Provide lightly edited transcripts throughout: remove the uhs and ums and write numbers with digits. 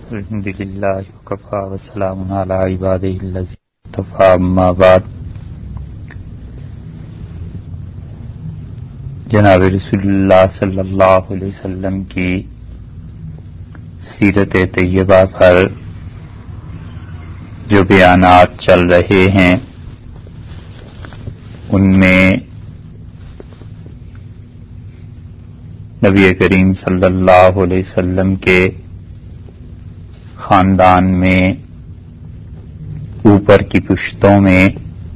الحمد للہ وکفی وسلام علی عبادہ الذین اصطفی، اما بعد۔ جناب رسول اللہ صلی اللہ علیہ وسلم کی سیرت طیبہ پر جو بیانات چل رہے ہیں ان میں نبی کریم صلی اللہ علیہ وسلم کے خاندان میں اوپر کی پشتوں میں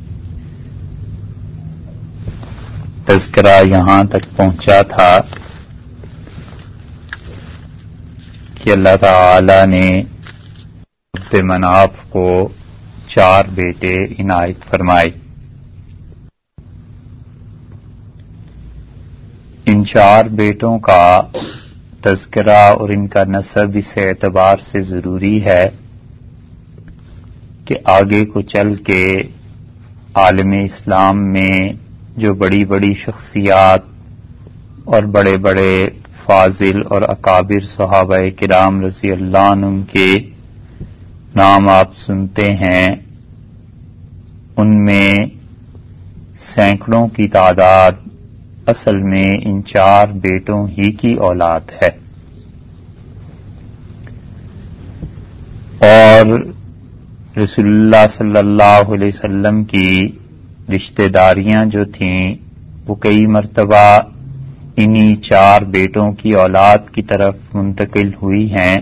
تذکرہ یہاں تک پہنچا تھا کہ اللہ تعالی نے عبد مناف کو 4 بیٹے عنایت فرمائے۔ ان 4 بیٹوں کا تذکرہ اور ان کا نسب اس اعتبار سے ضروری ہے کہ آگے کو چل کے عالم اسلام میں جو بڑی بڑی شخصیات اور بڑے بڑے فاضل اور اکابر صحابہ کرام رضی اللہ عنہم کے نام آپ سنتے ہیں، ان میں سینکڑوں کی تعداد اصل میں ان 4 بیٹوں ہی کی اولاد ہے، اور رسول اللہ صلی اللہ علیہ وسلم کی رشتہ داریاں جو تھیں وہ کئی مرتبہ انہی 4 بیٹوں کی اولاد کی طرف منتقل ہوئی ہیں،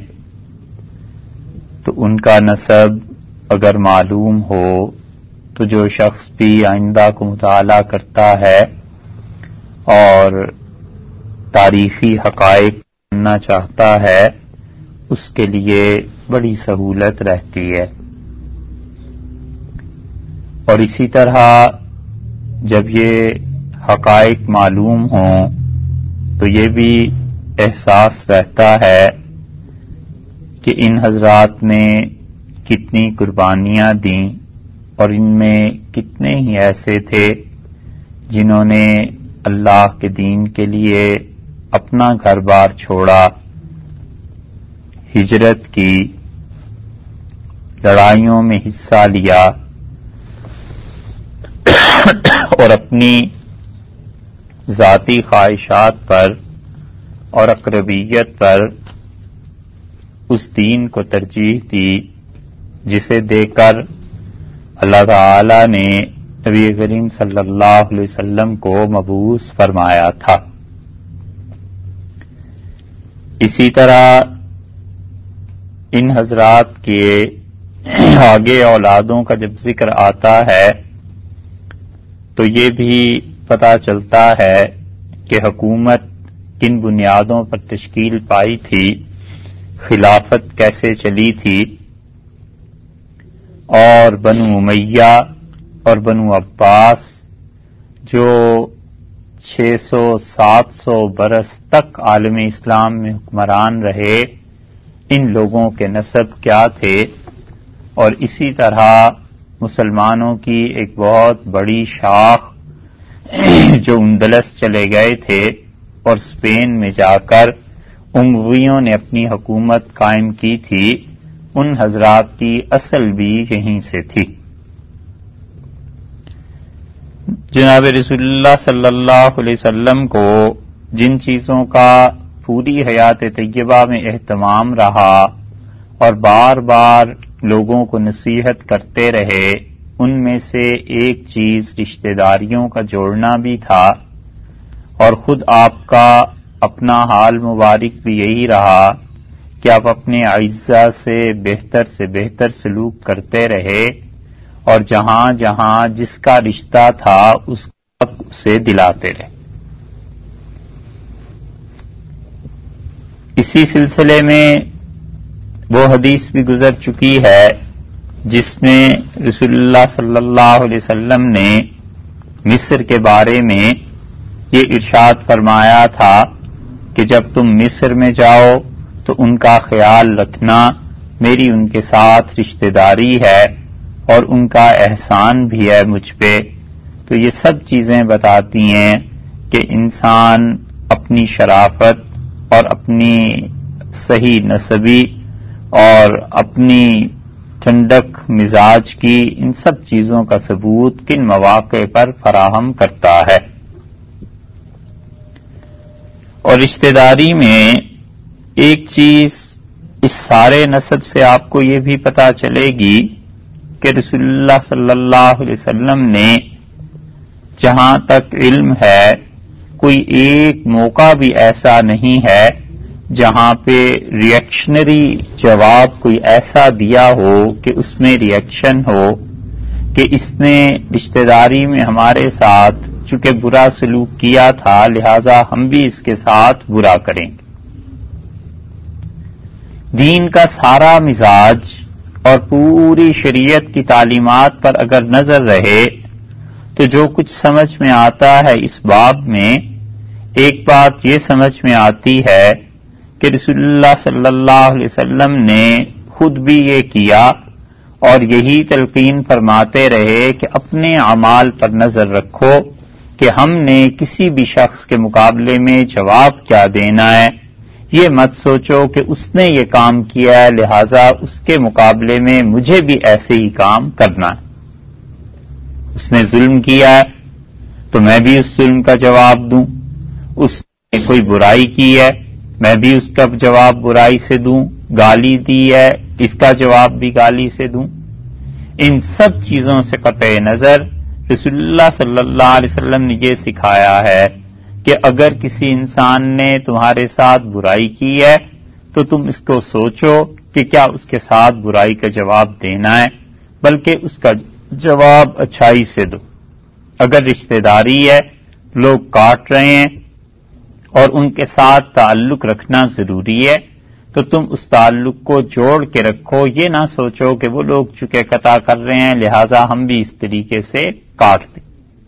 تو ان کا نسب اگر معلوم ہو تو جو شخص بھی آئندہ کو مطالعہ کرتا ہے اور تاریخی حقائق جاننا چاہتا ہے اس کے لیے بڑی سہولت رہتی ہے۔ اور اسی طرح جب یہ حقائق معلوم ہوں تو یہ بھی احساس رہتا ہے کہ ان حضرات نے کتنی قربانیاں دیں اور ان میں کتنے ہی ایسے تھے جنہوں نے اللہ کے دین کے لیے اپنا گھر بار چھوڑا، ہجرت کی، لڑائیوں میں حصہ لیا اور اپنی ذاتی خواہشات پر اور اقربیت پر اس دین کو ترجیح دی جسے دے کر اللہ تعالی نے نبی کریم صلی اللہ علیہ وسلم کو مبعوث فرمایا تھا۔ اسی طرح ان حضرات کے آگے اولادوں کا جب ذکر آتا ہے تو یہ بھی پتہ چلتا ہے کہ حکومت کن بنیادوں پر تشکیل پائی تھی، خلافت کیسے چلی تھی، اور بنو امیہ اور بنو عباس جو 600-700 برس تک عالم اسلام میں حکمران رہے، ان لوگوں کے نسب کیا تھے، اور اسی طرح مسلمانوں کی ایک بہت بڑی شاخ جو اندلس چلے گئے تھے اور اسپین میں جا کر امویوں نے اپنی حکومت قائم کی تھی، ان حضرات کی اصل بھی یہیں سے تھی۔ جناب رسول اللہ صلی اللہ علیہ وسلم کو جن چیزوں کا پوری حیات طیبہ میں اہتمام رہا اور بار بار لوگوں کو نصیحت کرتے رہے، ان میں سے ایک چیز رشتہ داریوں کا جوڑنا بھی تھا، اور خود آپ کا اپنا حال مبارک بھی یہی رہا کہ آپ اپنے اعزاء سے بہتر سلوک کرتے رہے اور جہاں جہاں جس کا رشتہ تھا اس کا اسے دلاتے رہے۔ اسی سلسلے میں وہ حدیث بھی گزر چکی ہے جس میں رسول اللہ صلی اللہ علیہ وسلم نے مصر کے بارے میں یہ ارشاد فرمایا تھا کہ جب تم مصر میں جاؤ تو ان کا خیال رکھنا، میری ان کے ساتھ رشتہ داری ہے اور ان کا احسان بھی ہے مجھ پہ۔ تو یہ سب چیزیں بتاتی ہیں کہ انسان اپنی شرافت اور اپنی صحیح نسبی اور اپنی ٹھنڈک مزاج کی، ان سب چیزوں کا ثبوت کن مواقع پر فراہم کرتا ہے۔ اور رشتہ داری میں ایک چیز اس سارے نسب سے آپ کو یہ بھی پتہ چلے گی کہ رسول اللہ صلی اللہ علیہ وسلم نے جہاں تک علم ہے کوئی ایک موقع بھی ایسا نہیں ہے جہاں پہ ریئیکشنری جواب کوئی ایسا دیا ہو کہ اس میں ریئیکشن ہو کہ اس نے رشتہ داری میں ہمارے ساتھ چونکہ برا سلوک کیا تھا لہذا ہم بھی اس کے ساتھ برا کریں گے۔ دین کا سارا مزاج اور پوری شریعت کی تعلیمات پر اگر نظر رہے تو جو کچھ سمجھ میں آتا ہے اس باب میں، ایک بات یہ سمجھ میں آتی ہے کہ رسول اللہ صلی اللہ علیہ وسلم نے خود بھی یہ کیا اور یہی تلقین فرماتے رہے کہ اپنے اعمال پر نظر رکھو کہ ہم نے کسی بھی شخص کے مقابلے میں جواب کیا دینا ہے، یہ مت سوچو کہ اس نے یہ کام کیا ہے لہذا اس کے مقابلے میں مجھے بھی ایسے ہی کام کرنا ہے۔ اس نے ظلم کیا ہے تو میں بھی اس ظلم کا جواب دوں، اس نے کوئی برائی کی ہے میں بھی اس کا جواب برائی سے دوں، گالی دی ہے اس کا جواب بھی گالی سے دوں۔ ان سب چیزوں سے قطع نظر رسول اللہ صلی اللہ علیہ وسلم نے یہ سکھایا ہے کہ اگر کسی انسان نے تمہارے ساتھ برائی کی ہے تو تم اس کو سوچو کہ کیا اس کے ساتھ برائی کا جواب دینا ہے، بلکہ اس کا جواب اچھائی سے دو۔ اگر رشتہ داری ہے، لوگ کاٹ رہے ہیں اور ان کے ساتھ تعلق رکھنا ضروری ہے تو تم اس تعلق کو جوڑ کے رکھو، یہ نہ سوچو کہ وہ لوگ چونکہ قطع کر رہے ہیں لہذا ہم بھی اس طریقے سے کاٹ دیں۔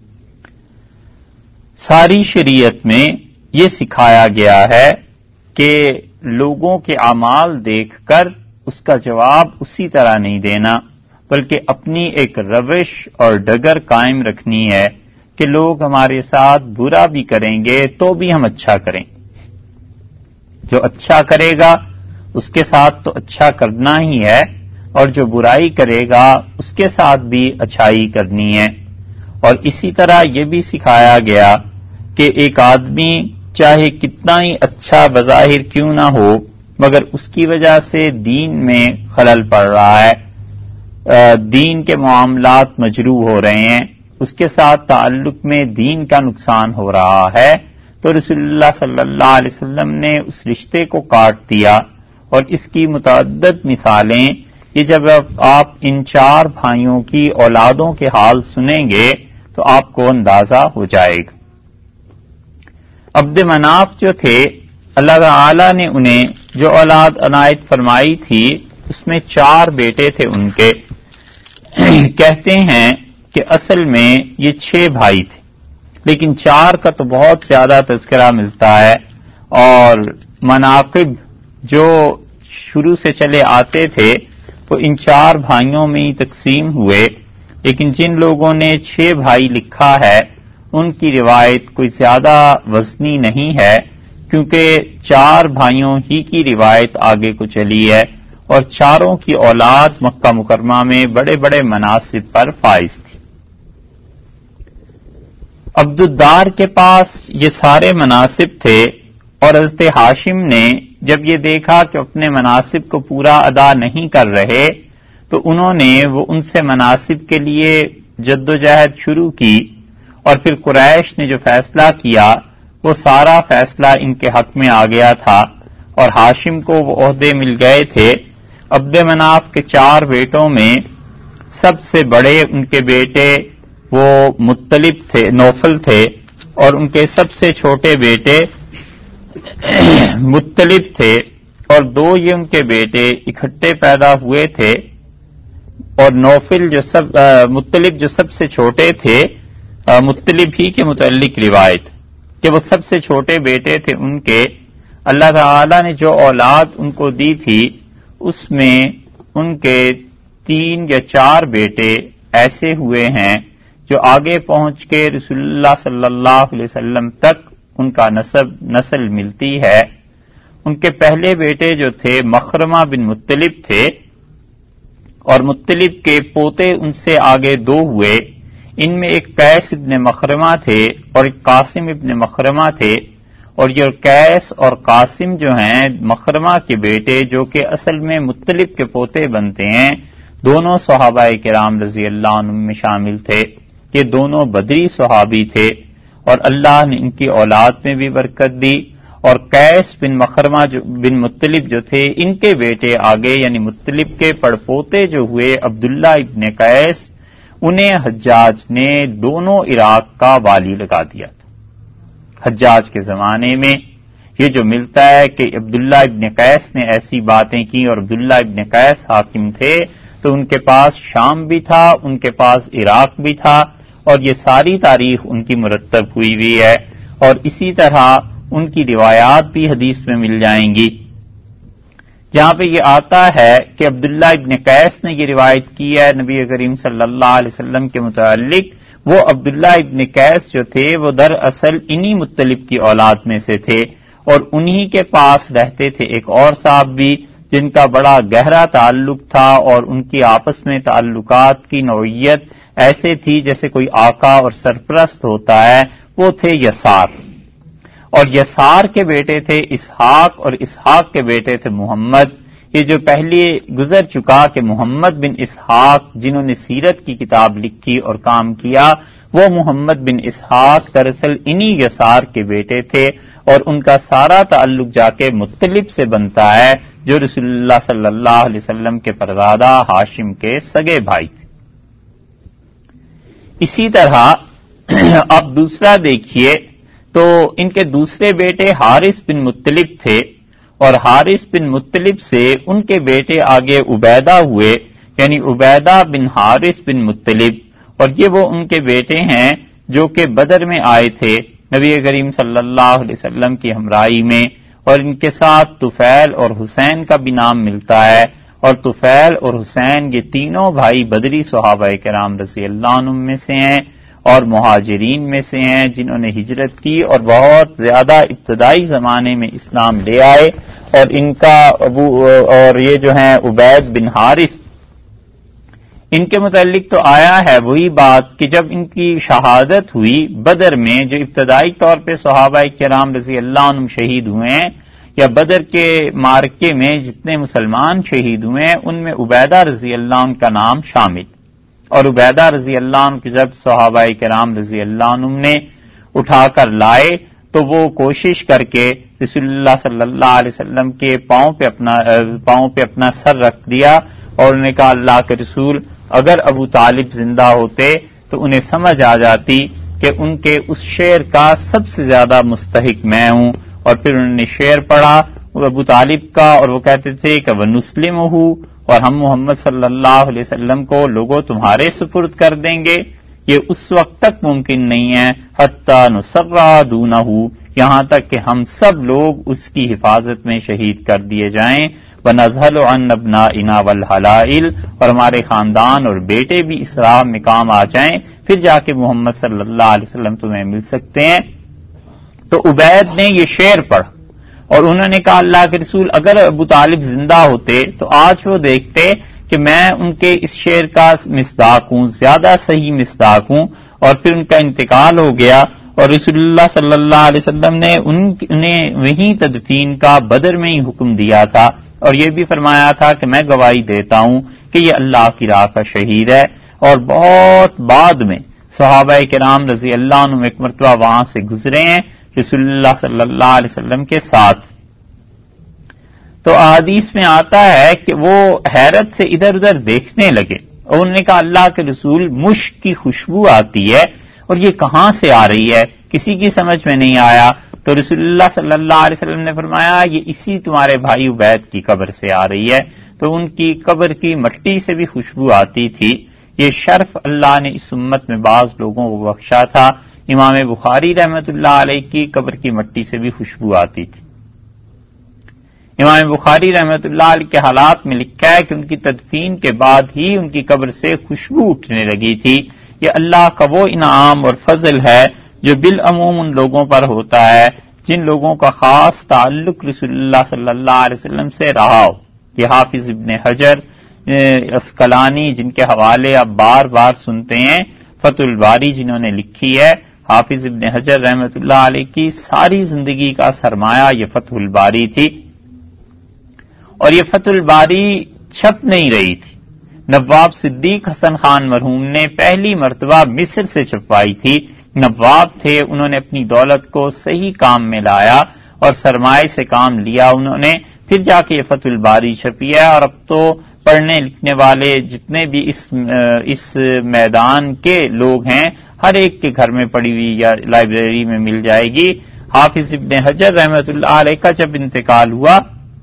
ساری شریعت میں یہ سکھایا گیا ہے کہ لوگوں کے اعمال دیکھ کر اس کا جواب اسی طرح نہیں دینا، بلکہ اپنی ایک روش اور ڈگر قائم رکھنی ہے کہ لوگ ہمارے ساتھ برا بھی کریں گے تو بھی ہم اچھا کریں۔ جو اچھا کرے گا اس کے ساتھ تو اچھا کرنا ہی ہے، اور جو برائی کرے گا اس کے ساتھ بھی اچھائی کرنی ہے۔ اور اسی طرح یہ بھی سکھایا گیا کہ ایک آدمی چاہے کتنا ہی اچھا بظاہر کیوں نہ ہو مگر اس کی وجہ سے دین میں خلل پڑ رہا ہے، دین کے معاملات مجروح ہو رہے ہیں، اس کے ساتھ تعلق میں دین کا نقصان ہو رہا ہے، تو رسول اللہ صلی اللہ علیہ وسلم نے اس رشتے کو کاٹ دیا۔ اور اس کی متعدد مثالیں یہ جب آپ ان چار بھائیوں کی اولادوں کے حال سنیں گے تو آپ کو اندازہ ہو جائے گا۔ عبد مناف جو تھے اللہ تعالی نے انہیں جو اولاد عنایت فرمائی تھی اس میں 4 بیٹے تھے ان کے، کہتے ہیں کہ اصل میں یہ 6 بھائی تھے لیکن 4 کا تو بہت زیادہ تذکرہ ملتا ہے، اور مناقب جو شروع سے چلے آتے تھے وہ ان 4 بھائیوں میں ہی تقسیم ہوئے، لیکن جن لوگوں نے 6 بھائی لکھا ہے ان کی روایت کوئی زیادہ وزنی نہیں ہے، کیونکہ 4 بھائیوں ہی کی روایت آگے کو چلی ہے، اور 4 کی اولاد مکہ مکرمہ میں بڑے بڑے مناصب پر فائز تھی۔ عبد الدار کے پاس یہ سارے مناصب تھے، اور حضرت ہاشم نے جب یہ دیکھا کہ اپنے مناصب کو پورا ادا نہیں کر رہے تو انہوں نے وہ ان سے مناصب کے لیے جدوجہد شروع کی، اور پھر قریش نے جو فیصلہ کیا وہ سارا فیصلہ ان کے حق میں آ گیا تھا، اور ہاشم کو وہ عہدے مل گئے تھے۔ عبد مناف کے 4 بیٹوں میں سب سے بڑے ان کے بیٹے وہ مطلب تھے، نوفل تھے، اور ان کے سب سے چھوٹے بیٹے مطلب تھے، اور 2 یہ ان کے بیٹے اکٹھے پیدا ہوئے تھے، اور نوفل مطلب جو سب سے چھوٹے تھے، مطلب ہی کے متعلق روایت کہ وہ سب سے چھوٹے بیٹے تھے ان کے، اللہ تعالی نے جو اولاد ان کو دی تھی اس میں ان کے 3 یا 4 بیٹے ایسے ہوئے ہیں جو آگے پہنچ کے رسول اللہ صلی اللہ علیہ وسلم تک ان کا نسل ملتی ہے، ان کے پہلے بیٹے جو تھے مخرمہ بن مطلب تھے، اور مطلب کے پوتے ان سے آگے دو ہوئے، ان میں ایک قیس ابن مخرمہ تھے اور ایک قاسم ابن مخرمہ تھے، اور یہ قیس اور قاسم جو ہیں مخرمہ کے بیٹے جو کہ اصل میں مطلب کے پوتے بنتے ہیں، دونوں صحابہ کرام رضی اللہ عنہم میں شامل تھے۔ یہ دونوں بدری صحابی تھے اور اللہ نے ان کی اولاد میں بھی برکت دی، اور قیس بن مخرمہ بن مطلب جو تھے ان کے بیٹے آگے یعنی مطلب کے پڑپوتے جو ہوئے عبداللہ ابن قیس، انہیں حجاج نے دونوں عراق کا والی لگا دیا تھا۔ حجاج کے زمانے میں یہ جو ملتا ہے کہ عبداللہ ابن قیس نے ایسی باتیں کی اور عبداللہ ابن قیس حاکم تھے، تو ان کے پاس شام بھی تھا، ان کے پاس عراق بھی تھا، اور یہ ساری تاریخ ان کی مرتب ہوئی ہے، اور اسی طرح ان کی روایات بھی حدیث میں مل جائیں گی، جہاں پہ یہ آتا ہے کہ عبداللہ ابن قیس نے یہ روایت کی ہے نبی کریم صلی اللہ علیہ وسلم کے متعلق۔ وہ عبداللہ ابن قیس جو تھے وہ دراصل انہی مطلب کی اولاد میں سے تھے، اور انہی کے پاس رہتے تھے ایک اور صاحب بھی جن کا بڑا گہرا تعلق تھا، اور ان کی آپس میں تعلقات کی نوعیت ایسے تھی جیسے کوئی آقا اور سرپرست ہوتا ہے، وہ تھے یسار، اور یسار کے بیٹے تھے اسحاق، اور اسحاق کے بیٹے تھے محمد۔ یہ جو پہلے گزر چکا کہ محمد بن اسحاق جنہوں نے سیرت کی کتاب لکھی اور کام کیا، وہ محمد بن اسحاق دراصل انہی یسار کے بیٹے تھے، اور ان کا سارا تعلق جا کے مطلب سے بنتا ہے جو رسول اللہ صلی اللہ علیہ وسلم کے پردادا ہاشم کے سگے بھائی تھے۔ اسی طرح اب دوسرا دیکھیے تو ان کے دوسرے بیٹے حارث بن مطلب تھے، اور حارث بن مطلب سے ان کے بیٹے آگے عبیدہ ہوئے، یعنی عبیدہ بن حارث بن مطلب، اور یہ وہ ان کے بیٹے ہیں جو کہ بدر میں آئے تھے نبی کریم صلی اللہ علیہ وسلم کی ہمراہی میں، اور ان کے ساتھ طفیل اور حسین کا بھی نام ملتا ہے، اور طفیل اور حسین یہ تینوں بھائی بدری صحابہ کرام رضی اللہ عنہم میں سے ہیں اور مہاجرین میں سے ہیں جنہوں نے ہجرت کی اور بہت زیادہ ابتدائی زمانے میں اسلام لے آئے، اور ان کا ابو اور یہ جو ہیں عبید بن حارث، ان کے متعلق تو آیا ہے وہی بات کہ جب ان کی شہادت ہوئی بدر میں، جو ابتدائی طور پہ صحابہ کرام رضی اللہ عنہم شہید ہوئے ہیں، یا بدر کے معرکے میں جتنے مسلمان شہید ہوئے ہیں ان میں عبیدہ رضی اللہ عنہ کا نام شامل، اور عبیدہ رضی اللہ عنہ کی جب صحابہ کرام رضی اللہ عنہم نے اٹھا کر لائے تو وہ کوشش کر کے رسول اللہ صلی اللہ علیہ وسلم کے پاؤں پہ اپنا سر رکھ دیا، اور انہوں نے کہا اللہ کے رسول اگر ابو طالب زندہ ہوتے تو انہیں سمجھ آ جاتی کہ ان کے اس شعر کا سب سے زیادہ مستحق میں ہوں، اور پھر انہوں نے شعر پڑھا ابو طالب کا، اور وہ کہتے تھے کہ وَنُسْلِمُهُ، اور ہم محمد صلی اللہ علیہ وسلم کو لوگوں تمہارے سپرد کر دیں گے، یہ اس وقت تک ممکن نہیں ہے حَتَّى نُصَرَّ دُونَهُ، یہاں تک کہ ہم سب لوگ اس کی حفاظت میں شہید کر دیے جائیں، وَنَزْهَلُ عَنْ أَبْنَائِنَا وَالْحَلَائِلِ، اور ہمارے خاندان اور بیٹے بھی اس راہ میں کام آ جائیں، پھر جا کے محمد صلی اللہ علیہ وسلم تمہیں مل سکتے ہیں۔ تو عبید نے یہ شعر پڑھ اور انہوں نے کہا اللہ کے رسول اگر ابو طالب زندہ ہوتے تو آج وہ دیکھتے کہ میں ان کے اس شعر کا مصداق ہوں، زیادہ صحیح مصداق ہوں، اور پھر ان کا انتقال ہو گیا، اور رسول اللہ صلی اللہ علیہ وسلم نے انہیں وہیں تدفین کا بدر میں ہی حکم دیا تھا، اور یہ بھی فرمایا تھا کہ میں گواہی دیتا ہوں کہ یہ اللہ کی راہ کا شہید ہے۔ اور بہت بعد میں صحابہ کرام رضی اللہ عنہم ایک مرتبہ وہاں سے گزرے ہیں رسول اللہ صلی اللہ علیہ وسلم کے ساتھ، تو احادیث میں آتا ہے کہ وہ حیرت سے ادھر ادھر دیکھنے لگے، اور انہوں نے کہا اللہ کے رسول مشک کی خوشبو آتی ہے اور یہ کہاں سے آ رہی ہے، کسی کی سمجھ میں نہیں آیا، تو رسول اللہ صلی اللہ علیہ وسلم نے فرمایا یہ اسی تمہارے بھائی عبید کی قبر سے آ رہی ہے، تو ان کی قبر کی مٹی سے بھی خوشبو آتی تھی۔ یہ شرف اللہ نے اس امت میں بعض لوگوں کو بخشا تھا، امام بخاری رحمۃ اللہ علیہ کی قبر کی مٹی سے بھی خوشبو آتی تھی۔ امام بخاری رحمۃ اللہ علیہ کے حالات میں لکھا ہے کہ ان کی تدفین کے بعد ہی ان کی قبر سے خوشبو اٹھنے لگی تھی۔ یہ اللہ کا وہ انعام اور فضل ہے جو بالعموم ان لوگوں پر ہوتا ہے جن لوگوں کا خاص تعلق رسول اللہ صلی اللہ علیہ وسلم سے رہا ہو. یہ حافظ ابن حجر اسقلانی جن کے حوالے آپ بار بار سنتے ہیں، فتح الباری جنہوں نے لکھی ہے، حافظ ابن حجر رحمۃ اللہ علیہ کی ساری زندگی کا سرمایہ یہ فتح الباری تھی، اور یہ فتح الباری چھپ نہیں رہی تھی. نواب صدیق حسن خان مرحوم نے پہلی مرتبہ مصر سے چھپوائی تھی. نواب تھے، انہوں نے اپنی دولت کو صحیح کام میں لایا اور سرمایہ سے کام لیا انہوں نے، پھر جا کے یہ فتح الباری چھپی ہے. اور اب تو پڑھنے لکھنے والے جتنے بھی اس میدان کے لوگ ہیں، ہر ایک کے گھر میں پڑی ہوئی یا لائبریری میں مل جائے گی. حافظ ابن حجر رحمۃ اللہ علیہ کا جب انتقال ہوا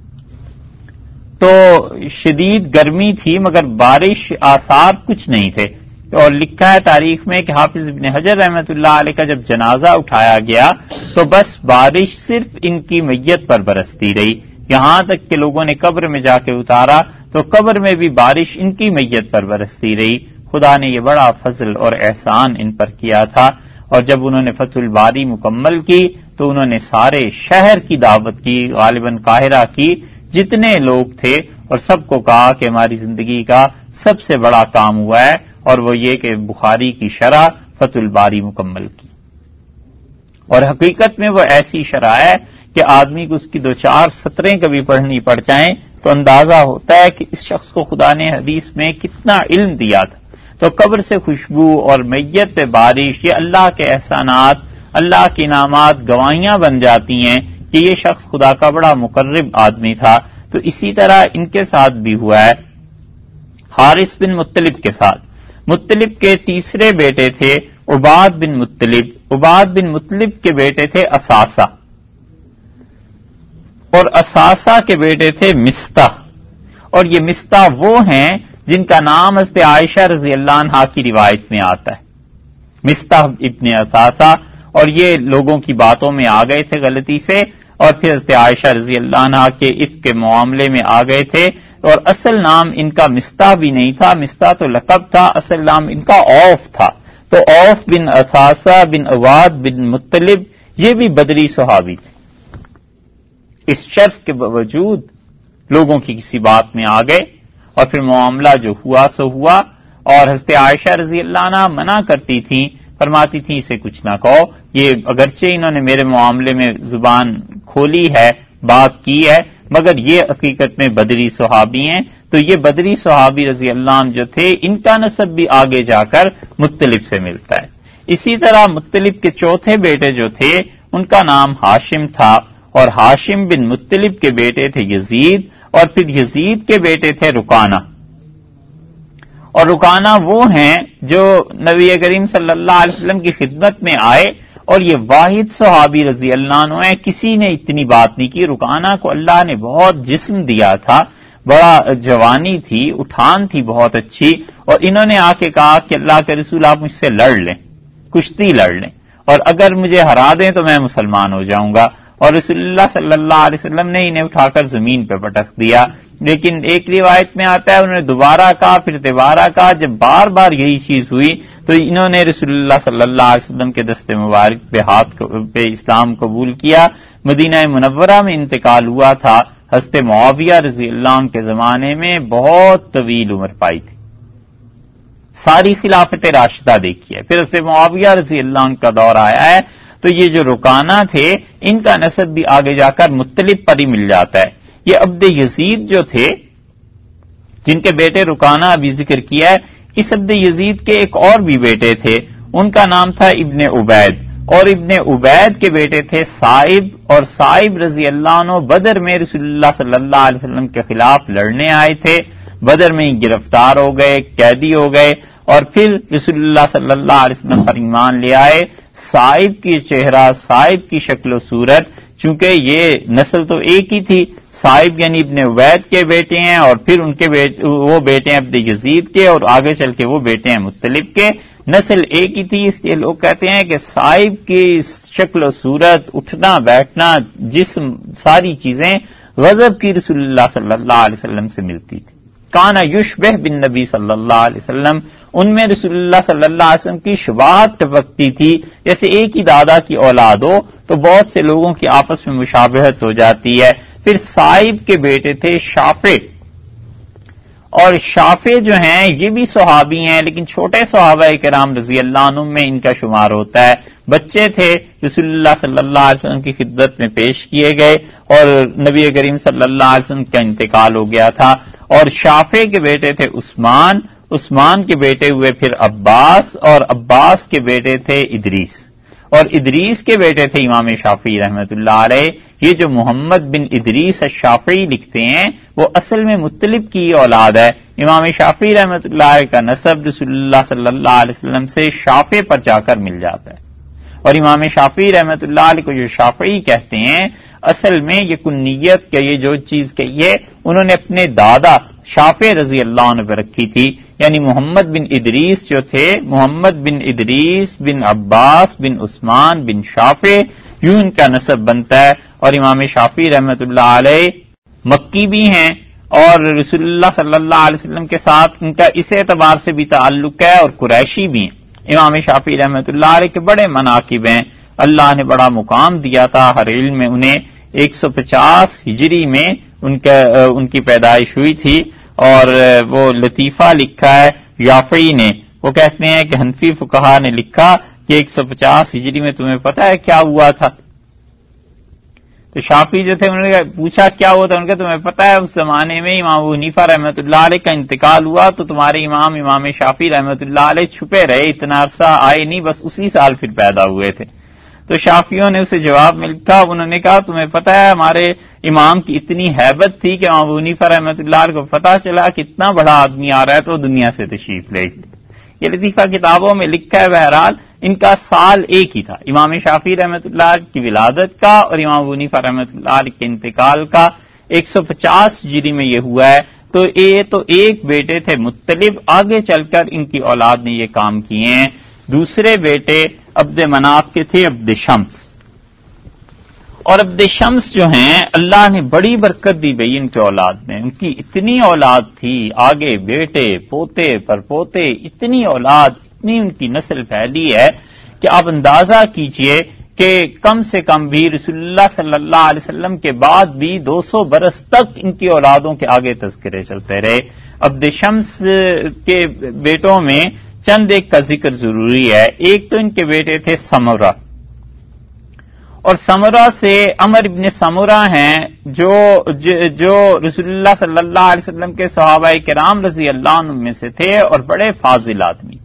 تو شدید گرمی تھی، مگر بارش آثار کچھ نہیں تھے. اور لکھا ہے تاریخ میں کہ حافظ ابن حجر رحمۃ اللہ علیہ کا جب جنازہ اٹھایا گیا تو بس بارش صرف ان کی میت پر برستی رہی، یہاں تک کہ لوگوں نے قبر میں جا کے اتارا تو قبر میں بھی بارش ان کی میت پر برستی رہی. خدا نے یہ بڑا فضل اور احسان ان پر کیا تھا. اور جب انہوں نے فتح الباری مکمل کی تو انہوں نے سارے شہر کی دعوت کی، غالباً قاہرہ کی جتنے لوگ تھے، اور سب کو کہا کہ ہماری زندگی کا سب سے بڑا کام ہوا ہے، اور وہ یہ کہ بخاری کی شرح فتح الباری مکمل کی. اور حقیقت میں وہ ایسی شرح ہے کہ آدمی کو اس کی 2-4 سطریں کبھی پڑھنی پڑ جائیں تو اندازہ ہوتا ہے کہ اس شخص کو خدا نے حدیث میں کتنا علم دیا تھا. تو قبر سے خوشبو اور میت پہ بارش، یہ اللہ کے احسانات، اللہ کے انعامات گواہیاں بن جاتی ہیں کہ یہ شخص خدا کا بڑا مقرب آدمی تھا. تو اسی طرح ان کے ساتھ بھی ہوا ہے، حارث بن مطلب کے ساتھ. مطلب کے تیسرے بیٹے تھے عباد بن مطلب، عباد بن مطلب کے بیٹے تھے اساسہ، اور اساسہ کے بیٹے تھے مستح. اور یہ مستح وہ ہیں جن کا نام حضرت عائشہ رضی اللہ عنہا کی روایت میں آتا ہے، مستح ابن اساسہ. اور یہ لوگوں کی باتوں میں آ گئے تھے غلطی سے، اور پھر حضرت عائشہ رضی اللہ عنہا کے عفق کے معاملے میں آ گئے تھے. اور اصل نام ان کا مستح بھی نہیں تھا، مستح تو لقب تھا، اصل نام ان کا اوف تھا. تو اوف بن اساسہ بن عباد بن مطلب یہ بھی بدری صحابی تھے. اس شرف کے باوجود لوگوں کی کسی بات میں آ گئے، اور پھر معاملہ جو ہوا سو ہوا. اور حضرت عائشہ رضی اللہ عنہا منع کرتی تھیں، فرماتی تھیں اسے کچھ نہ کہو، یہ اگرچہ انہوں نے میرے معاملے میں زبان کھولی ہے، بات کی ہے، مگر یہ حقیقت میں بدری صحابی ہیں. تو یہ بدری صحابی رضی اللہ عنہ جو تھے، ان کا نسب بھی آگے جا کر مطلب سے ملتا ہے. اسی طرح مطلب کے چوتھے بیٹے جو تھے ان کا نام ہاشم تھا، اور ہاشم بن مطلب کے بیٹے تھے یزید، اور پھر یزید کے بیٹے تھے رکانہ. اور رکانہ وہ ہیں جو نبی کریم صلی اللہ علیہ وسلم کی خدمت میں آئے، اور یہ واحد صحابی رضی اللہ عنہ ہیں، کسی نے اتنی بات نہیں کی. رکانہ کو اللہ نے بہت جسم دیا تھا، بڑا جوانی تھی، اٹھان تھی بہت اچھی، اور انہوں نے آ کے کہا کہ اللہ کے رسول آپ مجھ سے لڑ لیں، کشتی لڑ لیں، اور اگر مجھے ہرا دیں تو میں مسلمان ہو جاؤں گا. اور رسول اللہ صلی اللہ علیہ وسلم نے انہیں اٹھا کر زمین پہ پٹک دیا. لیکن ایک روایت میں آتا ہے انہوں نے دوبارہ کہا، پھر دوبارہ کہا. جب بار بار یہی چیز ہوئی تو انہوں نے رسول اللہ صلی اللہ علیہ وسلم کے دست مبارک پہ ہاتھ پہ اسلام قبول کیا. مدینہ منورہ میں انتقال ہوا تھا. حضرت معاویہ رضی اللہ عنہ کے زمانے میں بہت طویل عمر پائی تھی، ساری خلافت راشدہ دیکھی ہے. پھر حضرت معاویہ رضی اللہ عنہ کا دور آیا ہے. تو یہ جو رکانہ تھے ان کا نسب بھی آگے جا کر مطلب پر ہی مل جاتا ہے. یہ عبد یزید جو تھے جن کے بیٹے رکانہ ابھی ذکر کیا ہے، اس عبد یزید کے ایک اور بھی بیٹے تھے، ان کا نام تھا ابن عبید. اور ابن عبید کے بیٹے تھے صائب، اور صائب رضی اللہ عنہ بدر میں رسول اللہ صلی اللہ علیہ وسلم کے خلاف لڑنے آئے تھے. بدر میں گرفتار ہو گئے، قیدی ہو گئے، اور پھر رسول اللہ صلی اللہ علیہ وسلم پر ایمان لے آئے. صائب کی چہرہ، صائب کی شکل و صورت، چونکہ یہ نسل تو ایک ہی تھی، صائب یعنی ابن عبید کے بیٹے ہیں، اور پھر ان کے وہ بیٹے ہیں عبد یزید کے، اور آگے چل کے وہ بیٹے ہیں مطلب کے. نسل ایک ہی تھی، اس لیے لوگ کہتے ہیں کہ صائب کی شکل و صورت، اٹھنا بیٹھنا، جسم، ساری چیزیں غضب کی رسول اللہ صلی اللہ علیہ وسلم سے ملتی تھی. کانا یشبہ بن نبی صلی اللہ علیہ وسلم، ان میں رسول اللہ صلی اللہ علیہ وسلم کی شباہت ٹپکتی تھی، جیسے ایک ہی دادا کی اولاد ہو تو بہت سے لوگوں کی آپس میں مشابہت ہو جاتی ہے۔ پھر صائب کے بیٹے تھے شافع، اور شافع جو ہیں یہ بھی صحابی ہیں لیکن چھوٹے صحابہ کرام رضی اللہ عنہم میں ان کا شمار ہوتا ہے۔ بچے تھے، رسول اللہ صلی اللہ علیہ وسلم کی خدمت میں پیش کیے گئے اور نبی کریم صلی اللہ علیہ وسلم کا انتقال ہو گیا تھا۔ اور شافع کے بیٹے تھے عثمان، عثمان کے بیٹے ہوئے پھر عباس، اور عباس کے بیٹے تھے ادریس، اور ادریس کے بیٹے تھے امام شافعی رحمۃ اللہ علیہ۔ یہ جو محمد بن ادریس الشافعی لکھتے ہیں وہ اصل میں مطلب کی اولاد ہے۔ امام شافعی رحمۃ اللہ علیہ کا نسب رسول اللہ صلی اللہ علیہ وسلم سے شافع پر جا کر مل جاتا ہے، اور امام شافعی رحمۃ اللہ علیہ کو جو شافعی کہتے ہیں اصل میں یہ کنیت کہ یہ جو چیز کہی ہے انہوں نے اپنے دادا شافع رضی اللہ عنہ پہ رکھی تھی، یعنی محمد بن ادریس جو تھے، محمد بن ادریس بن عباس بن عثمان بن شافع، یوں ان کا نسب بنتا ہے۔ اور امام شافعی رحمۃ اللہ علیہ مکی بھی ہیں اور رسول اللہ صلی اللہ علیہ وسلم کے ساتھ ان کا اس اعتبار سے بھی تعلق ہے اور قریشی بھی ہیں۔ امام شافعی رحمۃ اللہ علیہ کے بڑے مناقب ہیں، اللہ نے بڑا مقام دیا تھا ہر علم میں انہیں۔ 150 ہجری میں ان کی پیدائش ہوئی تھی، اور وہ لطیفہ لکھا ہے یافعی نے، وہ کہتے ہیں کہ حنفی فقہا نے لکھا کہ 150 ہجری میں تمہیں پتہ ہے کیا ہوا تھا؟ تو شافعی جو تھے انہوں نے پوچھا کیا ہوا تھا، ان کا تمہیں پتہ ہے اس زمانے میں امام ابو حنیفہ رحمۃ اللہ علیہ کا انتقال ہوا تو تمہارے امام شافعی رحمۃ اللہ علیہ چھپے رہے، اتنا عرصہ آئے نہیں، بس اسی سال پھر پیدا ہوئے تھے۔ تو شافعیوں نے اسے جواب میں لکھا، انہوں نے کہا تمہیں پتہ ہے ہمارے امام کی اتنی ہیبت تھی کہ امام ابو حنیفہ رحمۃ اللہ علیہ کو پتہ چلا کہ اتنا بڑا آدمی آ رہا ہے تو دنیا سے تشریف لے گئے۔ یہ لطیفہ کتابوں میں لکھا ہے۔ بہرحال ان کا سال ایک ہی تھا، امام شافعی رحمۃ اللہ علیہ کی ولادت کا اور امام ابو حنیفہ رحمۃ اللہ علیہ کے انتقال کا 150 ہجری میں یہ ہوا ہے۔ تو یہ تو ایک بیٹے تھے مطلب، آگے چل کر ان کی اولاد نے یہ کام کیے ہیں۔ دوسرے بیٹے عبد مناف کے تھے عبد شمس، اور عبد شمس جو ہیں اللہ نے بڑی برکت دی بھئی ان کے اولاد میں، ان کی اتنی اولاد تھی، آگے بیٹے پوتے پر پوتے، اتنی اولاد، اتنی ان کی نسل پھیلی ہے کہ آپ اندازہ کیجئے کہ کم سے کم بھی رسول اللہ صلی اللہ علیہ وسلم کے بعد بھی 200 برس تک ان کی اولادوں کے آگے تذکرے چلتے رہے۔ عبد شمس کے بیٹوں میں چند ایک کا ذکر ضروری ہے۔ ایک تو ان کے بیٹے تھے سمرہ، اور سمرہ سے عمر ابن سمرہ ہیں جو رسول اللہ صلی اللہ علیہ وسلم کے صحابہ کرام رضی اللہ عنہ میں سے تھے اور بڑے فاضل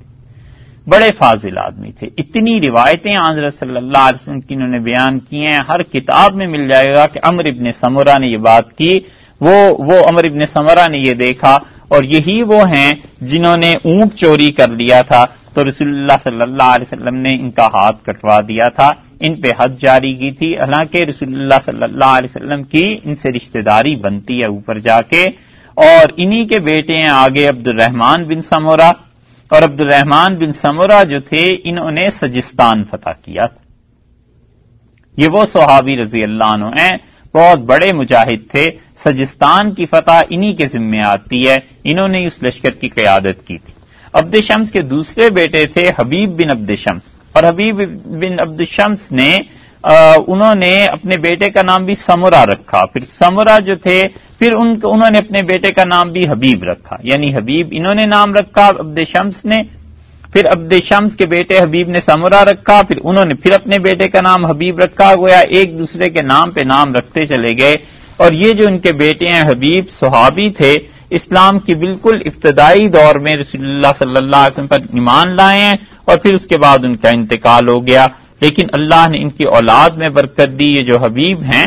آدمی تھے۔ اتنی روایتیں حضرت صلی اللہ علیہ وسلم کی انہوں نے بیان کی ہیں، ہر کتاب میں مل جائے گا کہ عمر ابن سمرہ نے یہ بات کی، وہ عمر ابن سمرہ نے یہ دیکھا، اور یہی وہ ہیں جنہوں نے اونٹ چوری کر لیا تھا تو رسول اللہ صلی اللہ علیہ وسلم نے ان کا ہاتھ کٹوا دیا تھا، ان پہ حد جاری کی تھی، حالانکہ رسول اللہ صلی اللہ علیہ وسلم کی ان سے رشتہ داری بنتی ہے اوپر جا کے۔ اور انہی کے بیٹے ہیں آگے عبد الرحمن بن سمرہ، اور عبد الرحمن بن سمرہ جو تھے انہوں نے سجستان فتح کیا تھا۔ یہ وہ صحابی رضی اللہ عنہ ہیں، بہت بڑے مجاہد تھے، سجستان کی فتح انہی کے ذمہ آتی ہے، انہوں نے اس لشکر کی قیادت کی تھی۔ عبد شمس کے دوسرے بیٹے تھے حبیب بن عبد شمس، اور حبیب بن عبد شمس نے انہوں نے اپنے بیٹے کا نام بھی سمرہ رکھا، پھر سمرہ جو تھے پھر انہوں نے اپنے بیٹے کا نام بھی حبیب رکھا، یعنی حبیب انہوں نے نام رکھا عبد شمس نے، پھر عبد شمس کے بیٹے حبیب نے سمرہ رکھا، پھر انہوں نے پھر اپنے بیٹے کا نام حبیب رکھا، گویا ایک دوسرے کے نام پہ نام رکھتے چلے گئے۔ اور یہ جو ان کے بیٹے ہیں حبیب صحابی تھے، اسلام کی بالکل ابتدائی دور میں رسول اللہ صلی اللہ علیہ وسلم پر ایمان لائے ہیں اور پھر اس کے بعد ان کا انتقال ہو گیا، لیکن اللہ نے ان کی اولاد میں برکت دی۔ یہ جو حبیب ہیں،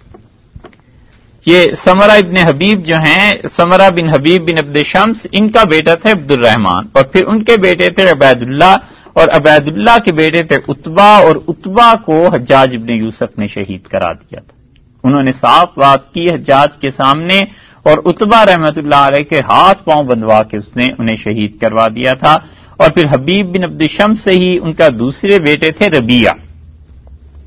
یہ سمرہ ابن حبیب جو ہیں، سمرہ بن حبیب بن عبد شمس، ان کا بیٹا تھے عبد الرحمن، اور پھر ان کے بیٹے تھے عبید اللہ، اور عبید اللہ کے بیٹے تھے عتبہ، اور عتبہ کو حجاج ابن یوسف نے شہید کرا دیا تھا۔ انہوں نے صاف بات کی حجاج کے سامنے، اور عتبہ رحمۃ اللہ علیہ کے ہاتھ پاؤں بندھوا کے اس نے انہیں شہید کروا دیا تھا۔ اور پھر حبیب بن عبد شمس سے ہی ان کا دوسرے بیٹے تھے ربیعہ۔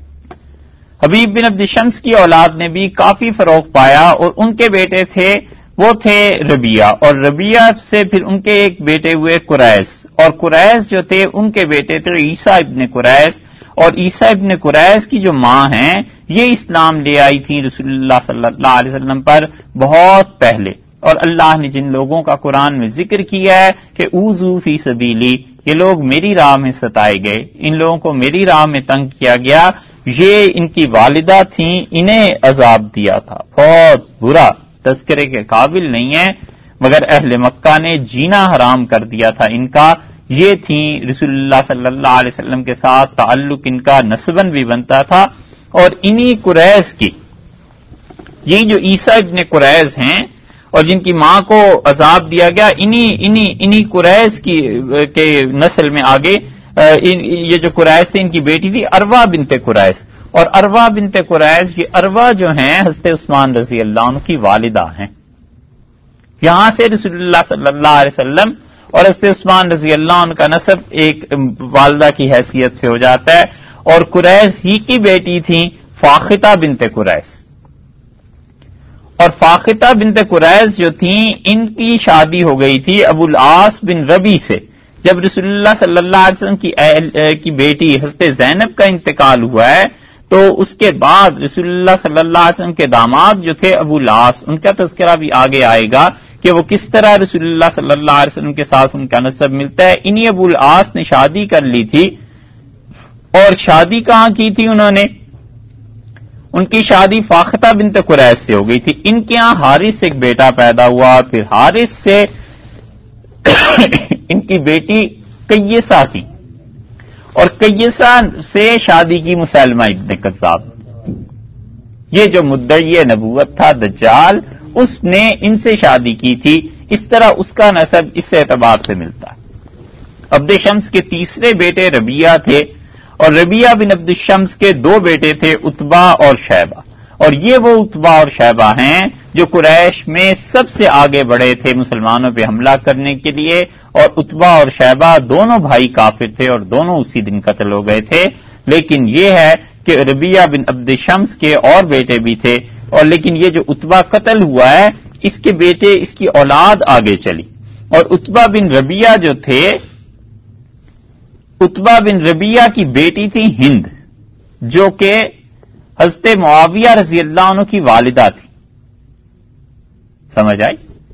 حبیب بن عبد شمس کی اولاد نے بھی کافی فروغ پایا، اور ان کے بیٹے تھے وہ تھے ربیہ، اور ربیہ سے پھر ان کے ایک بیٹے ہوئے قریش، اور قریش جو تھے ان کے بیٹے تھے عیسیٰ ابن قریش، اور عیسیٰ ابن قریش کی جو ماں ہیں یہ اسلام لے آئی تھی رسول اللہ صلی اللہ علیہ وسلم پر بہت پہلے، اور اللہ نے جن لوگوں کا قرآن میں ذکر کیا ہے کہ اوذوا فی سبیلی، یہ لوگ میری راہ میں ستائے گئے، ان لوگوں کو میری راہ میں تنگ کیا گیا، یہ ان کی والدہ تھیں، انہیں عذاب دیا تھا بہت برا، تذکرے کے قابل نہیں ہے، مگر اہل مکہ نے جینا حرام کر دیا تھا ان کا، یہ تھیں رسول اللہ صلی اللہ علیہ وسلم کے ساتھ تعلق ان کا نسباً بھی بنتا تھا، اور انہی قریش کی یہ جو عیسیٰ ابن قریش ہیں اور جن کی ماں کو عذاب دیا گیا، انہی قریش کی کے نسل میں آگے یہ جو قریش تھے ان کی بیٹی تھی اروا بنت قریش، اور اروا بنت قریش، یہ اروا جو ہیں حضرت عثمان رضی اللہ عنہ کی والدہ ہیں، یہاں سے رسول اللہ صلی اللہ علیہ وسلم اور حضرت عثمان رضی اللہ عنہ کا نسب ایک والدہ کی حیثیت سے ہو جاتا ہے، اور قریش ہی کی بیٹی تھیں فاختہ بنت قریش، اور فاختہ بنت قریش جو تھیں ان کی شادی ہو گئی تھی ابو العاص بن ربی سے، جب رسول اللہ صلی اللہ علیہ وسلم کی بیٹی حضرت زینب کا انتقال ہوا ہے تو اس کے بعد رسول اللہ صلی اللہ علیہ وسلم کے داماد جو تھے ابو العاص، ان کا تذکرہ بھی آگے آئے گا کہ وہ کس طرح رسول اللہ صلی اللہ علیہ وسلم کے ساتھ ان کا نسب ملتا ہے، انہی ابو العاص نے شادی کر لی تھی، اور شادی کہاں کی تھی انہوں نے؟ ان کی شادی فاختہ بنت قریش سے ہو گئی تھی، ان کے ہاں حارث سے ایک بیٹا پیدا ہوا، پھر حارث سے ان کی بیٹی قیسہ تھی، اور قیسہ سے شادی کی مسلمہ ابن کذاب، یہ جو مدعی نبوت تھا دجال، اس نے ان سے شادی کی تھی، اس طرح اس کا نسب اس اعتبار سے ملتا ہے۔ عبد شمس کے تیسرے بیٹے ربیہ تھے، اور ربیہ بن عبد الشمس کے دو بیٹے تھے عتبہ اور شیبہ، اور یہ وہ عتبہ اور شیبہ ہیں جو قریش میں سب سے آگے بڑھے تھے مسلمانوں پہ حملہ کرنے کے لیے، اور عتبہ اور شیبہ دونوں بھائی کافر تھے اور دونوں اسی دن قتل ہو گئے تھے، لیکن یہ ہے کہ ربیہ بن عبد شمس کے اور بیٹے بھی تھے، اور لیکن یہ جو عتبہ قتل ہوا ہے اس کے بیٹے، اس کی اولاد آگے چلی، اور عتبہ بن ربیہ جو تھے، عتبہ بن ربیہ کی بیٹی تھی ہند، جو کہ حضرت معاویہ رضی اللہ عنہ کی والدہ تھی، سمجھ آئی؟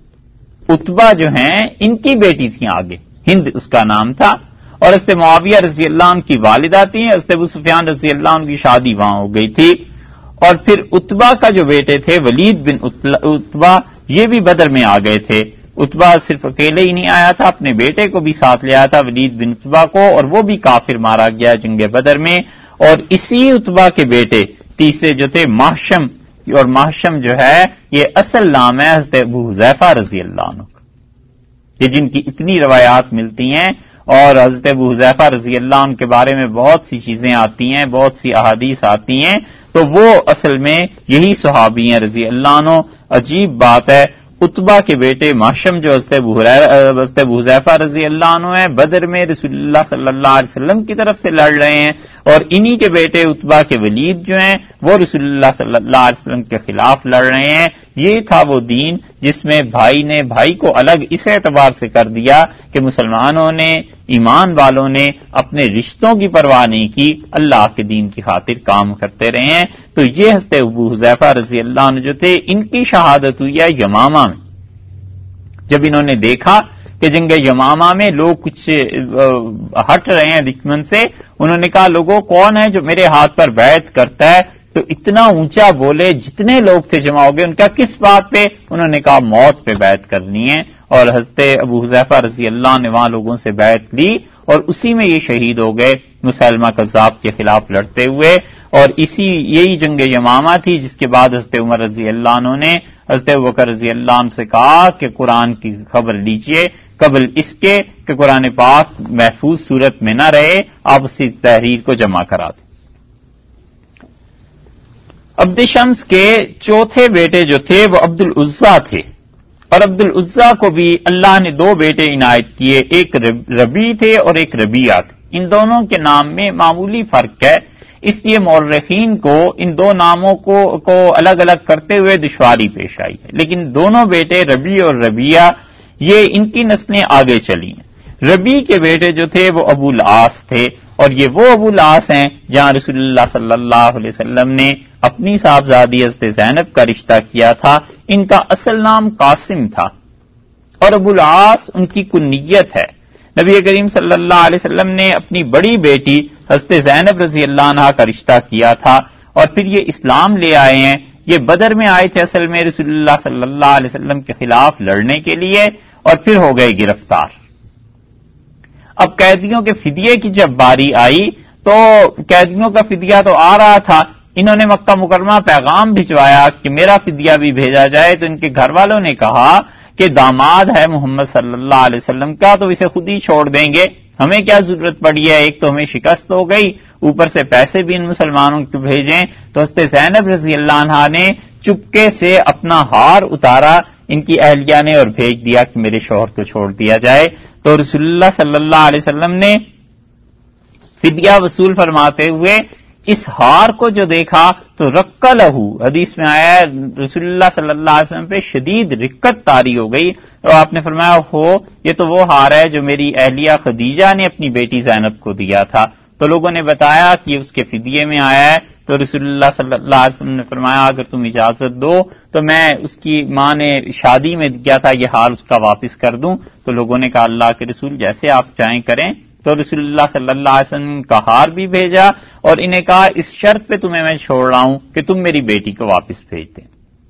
عتبہ جو ہیں ان کی بیٹی تھی آگے، ہند اس کا نام تھا، اور حضرت معاویہ رضی اللہ عنہ کی والدہ تھی، حضرت ابو سفیان رضی اللہ عنہ کی شادی وہاں ہو گئی تھی، اور پھر عتبہ کا جو بیٹے تھے ولید بن عتبہ، یہ بھی بدر میں آ گئے تھے، عتبہ صرف اکیلے ہی نہیں آیا تھا، اپنے بیٹے کو بھی ساتھ لے آیا تھا ولید بن عتبہ کو، اور وہ بھی کافر مارا گیا جنگ بدر میں، اور اسی عتبہ کے بیٹے تیسرے جو تھے محشم، اور محشم جو ہے یہ اصل نام ہے حضرت ابو حذیفہ رضی اللہ عنہ، یہ جن کی اتنی روایات ملتی ہیں، اور حضرت ابو حذیفہ رضی اللہ عنہ کے بارے میں بہت سی چیزیں آتی ہیں، بہت سی احادیث آتی ہیں، تو وہ اصل میں یہی صحابی ہیں رضی اللہ عنہ۔ عجیب بات ہے، عتبہ کے بیٹے محشم جو حضرت ابو حذیفہ رضی اللہ عنہ ہیں، بدر میں رسول اللہ صلی اللہ علیہ وسلم کی طرف سے لڑ رہے ہیں، اور انہی کے بیٹے عتبہ کے ولید جو ہیں وہ رسول اللہ صلی اللہ علیہ وسلم کے خلاف لڑ رہے ہیں۔ یہ تھا وہ دین جس میں بھائی نے بھائی کو الگ اس اعتبار سے کر دیا کہ مسلمانوں نے، ایمان والوں نے اپنے رشتوں کی پرواہ نہیں کی، اللہ کے دین کی خاطر کام کرتے رہے ہیں۔ تو یہ حضرت ابو حذیفہ رضی اللہ عنہ جو تھے، ان کی شہادت ہوئی ہے یمامہ میں، جب انہوں نے دیکھا کہ جنگ یمامہ میں لوگ کچھ ہٹ رہے ہیں دشمن سے، انہوں نے کہا لوگوں کون ہے جو میرے ہاتھ پر بیعت کرتا ہے؟ تو اتنا اونچا بولے، جتنے لوگ تھے جمع ہو گئے، ان کا کس بات پہ؟ انہوں نے کہا موت پہ بیعت کرنی ہے، اور حضرت ابو حذیفہ رضی اللہ نے وہاں لوگوں سے بیعت لی، اور اسی میں یہ شہید ہو گئے مسلمہ کذاب کے خلاف لڑتے ہوئے، اور یہی جنگ یمامہ تھی جس کے بعد حضرت عمر رضی اللہ عنہ نے حضرت ابوبکر رضی اللہ عنہ سے کہا کہ قرآن کی خبر لیجئے قبل اس کے کہ قرآن پاک محفوظ صورت میں نہ رہے، آپ اسی تحریر کو جمع کرا دیں۔ عبد شمس کے چوتھے بیٹے جو تھے وہ عبد العزیٰ تھے، اور عبد العزیٰ کو بھی اللہ نے دو بیٹے عنایت کیے، ایک ربی تھے اور ایک ربیہ تھے۔ ان دونوں کے نام میں معمولی فرق ہے، اس لیے مورخین کو ان دو ناموں کو الگ الگ کرتے ہوئے دشواری پیش آئی ہے، لیکن دونوں بیٹے ربیع اور ربیعہ یہ ان کی نسلیں آگے چلی ہیں۔ ربیع کے بیٹے جو تھے وہ ابو العاص تھے، اور یہ وہ ابو العاص ہیں جہاں رسول اللہ صلی اللہ علیہ وسلم نے اپنی صاحبزادی حضرت زینب کا رشتہ کیا تھا۔ ان کا اصل نام قاسم تھا اور ابو العاص ان کی کنیت ہے۔ نبی کریم صلی اللہ علیہ وسلم نے اپنی بڑی بیٹی حضرت زینب رضی اللہ عنہا کا رشتہ کیا تھا، اور پھر یہ اسلام لے آئے ہیں۔ یہ بدر میں آئے تھے اصل میں رسول اللہ صلی اللہ علیہ وسلم کے خلاف لڑنے کے لیے، اور پھر ہو گئے گرفتار۔ اب قیدیوں کے فدیے کی جب باری آئی تو قیدیوں کا فدیہ تو آ رہا تھا، انہوں نے مکہ مکرمہ پیغام بھجوایا کہ میرا فدیہ بھی بھیجا جائے، تو ان کے گھر والوں نے کہا کہ داماد ہے محمد صلی اللہ علیہ وسلم کا، تو اسے خود ہی چھوڑ دیں گے، ہمیں کیا ضرورت پڑی ہے، ایک تو ہمیں شکست ہو گئی، اوپر سے پیسے بھی ان مسلمانوں کو بھیجیں۔ تو حضرت زینب رضی اللہ عنہا نے چپکے سے اپنا ہار اتارا ان کی اہلیہ نے اور بھیج دیا کہ میرے شوہر کو چھوڑ دیا جائے۔ تو رسول اللہ صلی اللہ علیہ وسلم نے فدیہ وصول فرماتے ہوئے اس ہار کو جو دیکھا تو رق لہو، حدیث میں آیا ہے رسول اللہ صلی اللہ علیہ وسلم پہ شدید رقت طاری ہو گئی، اور آپ نے فرمایا ہو یہ تو وہ ہار ہے جو میری اہلیہ خدیجہ نے اپنی بیٹی زینب کو دیا تھا۔ تو لوگوں نے بتایا کہ اس کے فدیے میں آیا ہے، تو رسول اللہ صلی اللہ علیہ وسلم نے فرمایا اگر تم اجازت دو تو میں اس کی ماں نے شادی میں دیا تھا یہ ہار اس کا واپس کر دوں۔ تو لوگوں نے کہا اللہ کے رسول جیسے آپ چاہیں کریں۔ تو رسول اللہ صلی اللہ علیہ وسلم کا ہار بھی بھیجا اور انہیں کہا اس شرط پہ تمہیں میں چھوڑ رہا ہوں کہ تم میری بیٹی کو واپس بھیج دیں۔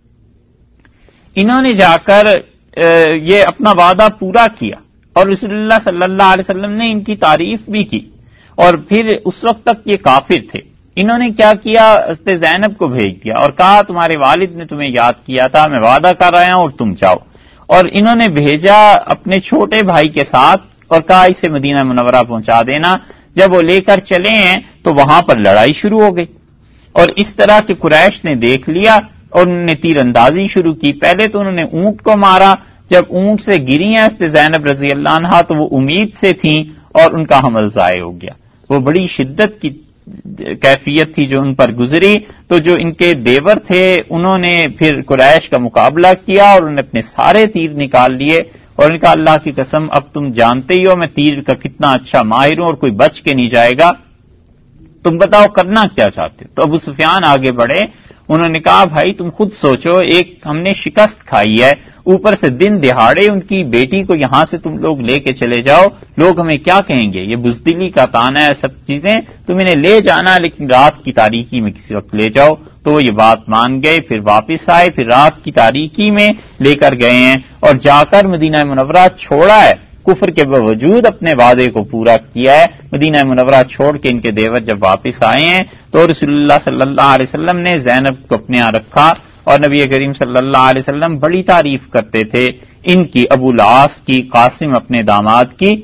انہوں نے جا کر یہ اپنا وعدہ پورا کیا، اور رسول اللہ صلی اللہ علیہ وسلم نے ان کی تعریف بھی کی، اور پھر اس وقت تک یہ کافر تھے۔ انہوں نے کیا کیا، حضرت زینب کو بھیج دیا اور کہا تمہارے والد نے تمہیں یاد کیا تھا، میں وعدہ کر رہا ہوں اور تم جاؤ۔ اور انہوں نے بھیجا اپنے چھوٹے بھائی کے ساتھ اور کہا اسے مدینہ منورہ پہنچا دینا۔ جب وہ لے کر چلے ہیں تو وہاں پر لڑائی شروع ہو گئی، اور اس طرح کہ قریش نے دیکھ لیا اور انہوں نے تیر اندازی شروع کی۔ پہلے تو انہوں نے اونٹ کو مارا، جب اونٹ سے گری ہیں حضرت زینب رضی اللہ عنہا تو وہ امید سے تھیں اور ان کا حمل ضائع ہو گیا۔ وہ بڑی شدت کی کیفیت تھی جو ان پر گزری۔ تو جو ان کے دیور تھے انہوں نے پھر قریش کا مقابلہ کیا اور انہوں نے اپنے سارے تیر نکال لیے، اور ان کا اللہ کی قسم اب تم جانتے ہی ہو میں تیر کا کتنا اچھا ماہر ہوں اور کوئی بچ کے نہیں جائے گا، تم بتاؤ کرنا کیا چاہتے۔ تو ابو سفیان آگے بڑھے، انہوں نے کہا بھائی تم خود سوچو، ایک ہم نے شکست کھائی ہے، اوپر سے دن دہاڑے ان کی بیٹی کو یہاں سے تم لوگ لے کے چلے جاؤ، لوگ ہمیں کیا کہیں گے، یہ بزدلی کا تانا ہے، سب چیزیں تم انہیں لے جانا لیکن رات کی تاریکی میں کسی وقت لے جاؤ۔ تو وہ یہ بات مان گئے، پھر واپس آئے، پھر رات کی تاریکی میں لے کر گئے ہیں اور جا کر مدینہ منورہ چھوڑا ہے، کفر کے باوجود اپنے وعدے کو پورا کیا ہے۔ مدینہ منورہ چھوڑ کے ان کے دیور جب واپس آئے ہیں تو رسول اللہ صلی اللہ علیہ وسلم نے زینب کو اپنے یہاں رکھا، اور نبی کریم صلی اللہ علیہ وسلم بڑی تعریف کرتے تھے ان کی، ابو العاص کی، قاسم اپنے داماد کی۔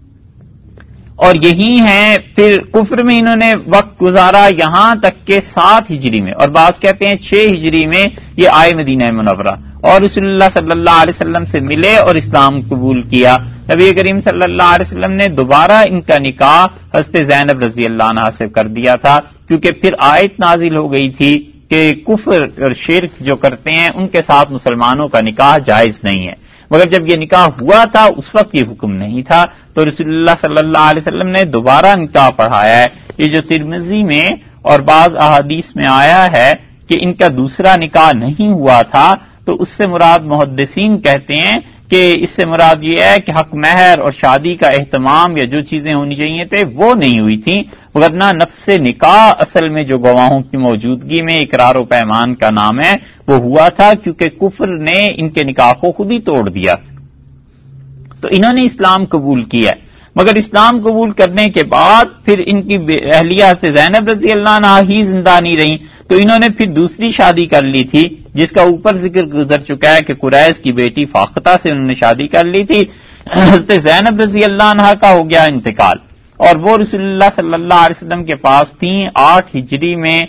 اور یہی ہیں پھر کفر میں انہوں نے وقت گزارا یہاں تک کہ 7 ہجری میں، اور بعض کہتے ہیں 6 ہجری میں یہ آئے مدینہ منورہ اور رسول اللہ صلی اللہ علیہ وسلم سے ملے اور اسلام قبول کیا۔ نبی کریم صلی اللہ علیہ وسلم نے دوبارہ ان کا نکاح حضرت زینب رضی اللہ عنہا سے کر دیا تھا، کیونکہ پھر آیت نازل ہو گئی تھی کہ کفر اور شرک جو کرتے ہیں ان کے ساتھ مسلمانوں کا نکاح جائز نہیں ہے، مگر جب یہ نکاح ہوا تھا اس وقت یہ حکم نہیں تھا۔ تو رسول اللہ صلی اللہ علیہ وسلم نے دوبارہ نکاح پڑھایا ہے۔ یہ جو ترمذی میں اور بعض احادیث میں آیا ہے کہ ان کا دوسرا نکاح نہیں ہوا تھا، تو اس سے مراد محدثین کہتے ہیں کہ اس سے مراد یہ ہے کہ حق مہر اور شادی کا اہتمام یا جو چیزیں ہونی چاہیے تھے وہ نہیں ہوئی تھیں، ورنہ نفس نکاح اصل میں جو گواہوں کی موجودگی میں اقرار و پیمان کا نام ہے وہ ہوا تھا، کیونکہ کفر نے ان کے نکاح کو خود ہی توڑ دیا۔ تو انہوں نے اسلام قبول کیا، مگر اسلام قبول کرنے کے بعد پھر ان کی اہلیہ حضرت زینب رضی اللہ عنہا ہی زندہ نہیں رہیں، تو انہوں نے پھر دوسری شادی کر لی تھی، جس کا اوپر ذکر گزر چکا ہے کہ قریش کی بیٹی فاختہ سے انہوں نے شادی کر لی تھی۔ حضرت زینب رضی اللہ عنہا کا ہو گیا انتقال، اور وہ رسول اللہ صلی اللہ علیہ وسلم کے پاس تھیں۔ 8 ہجری میں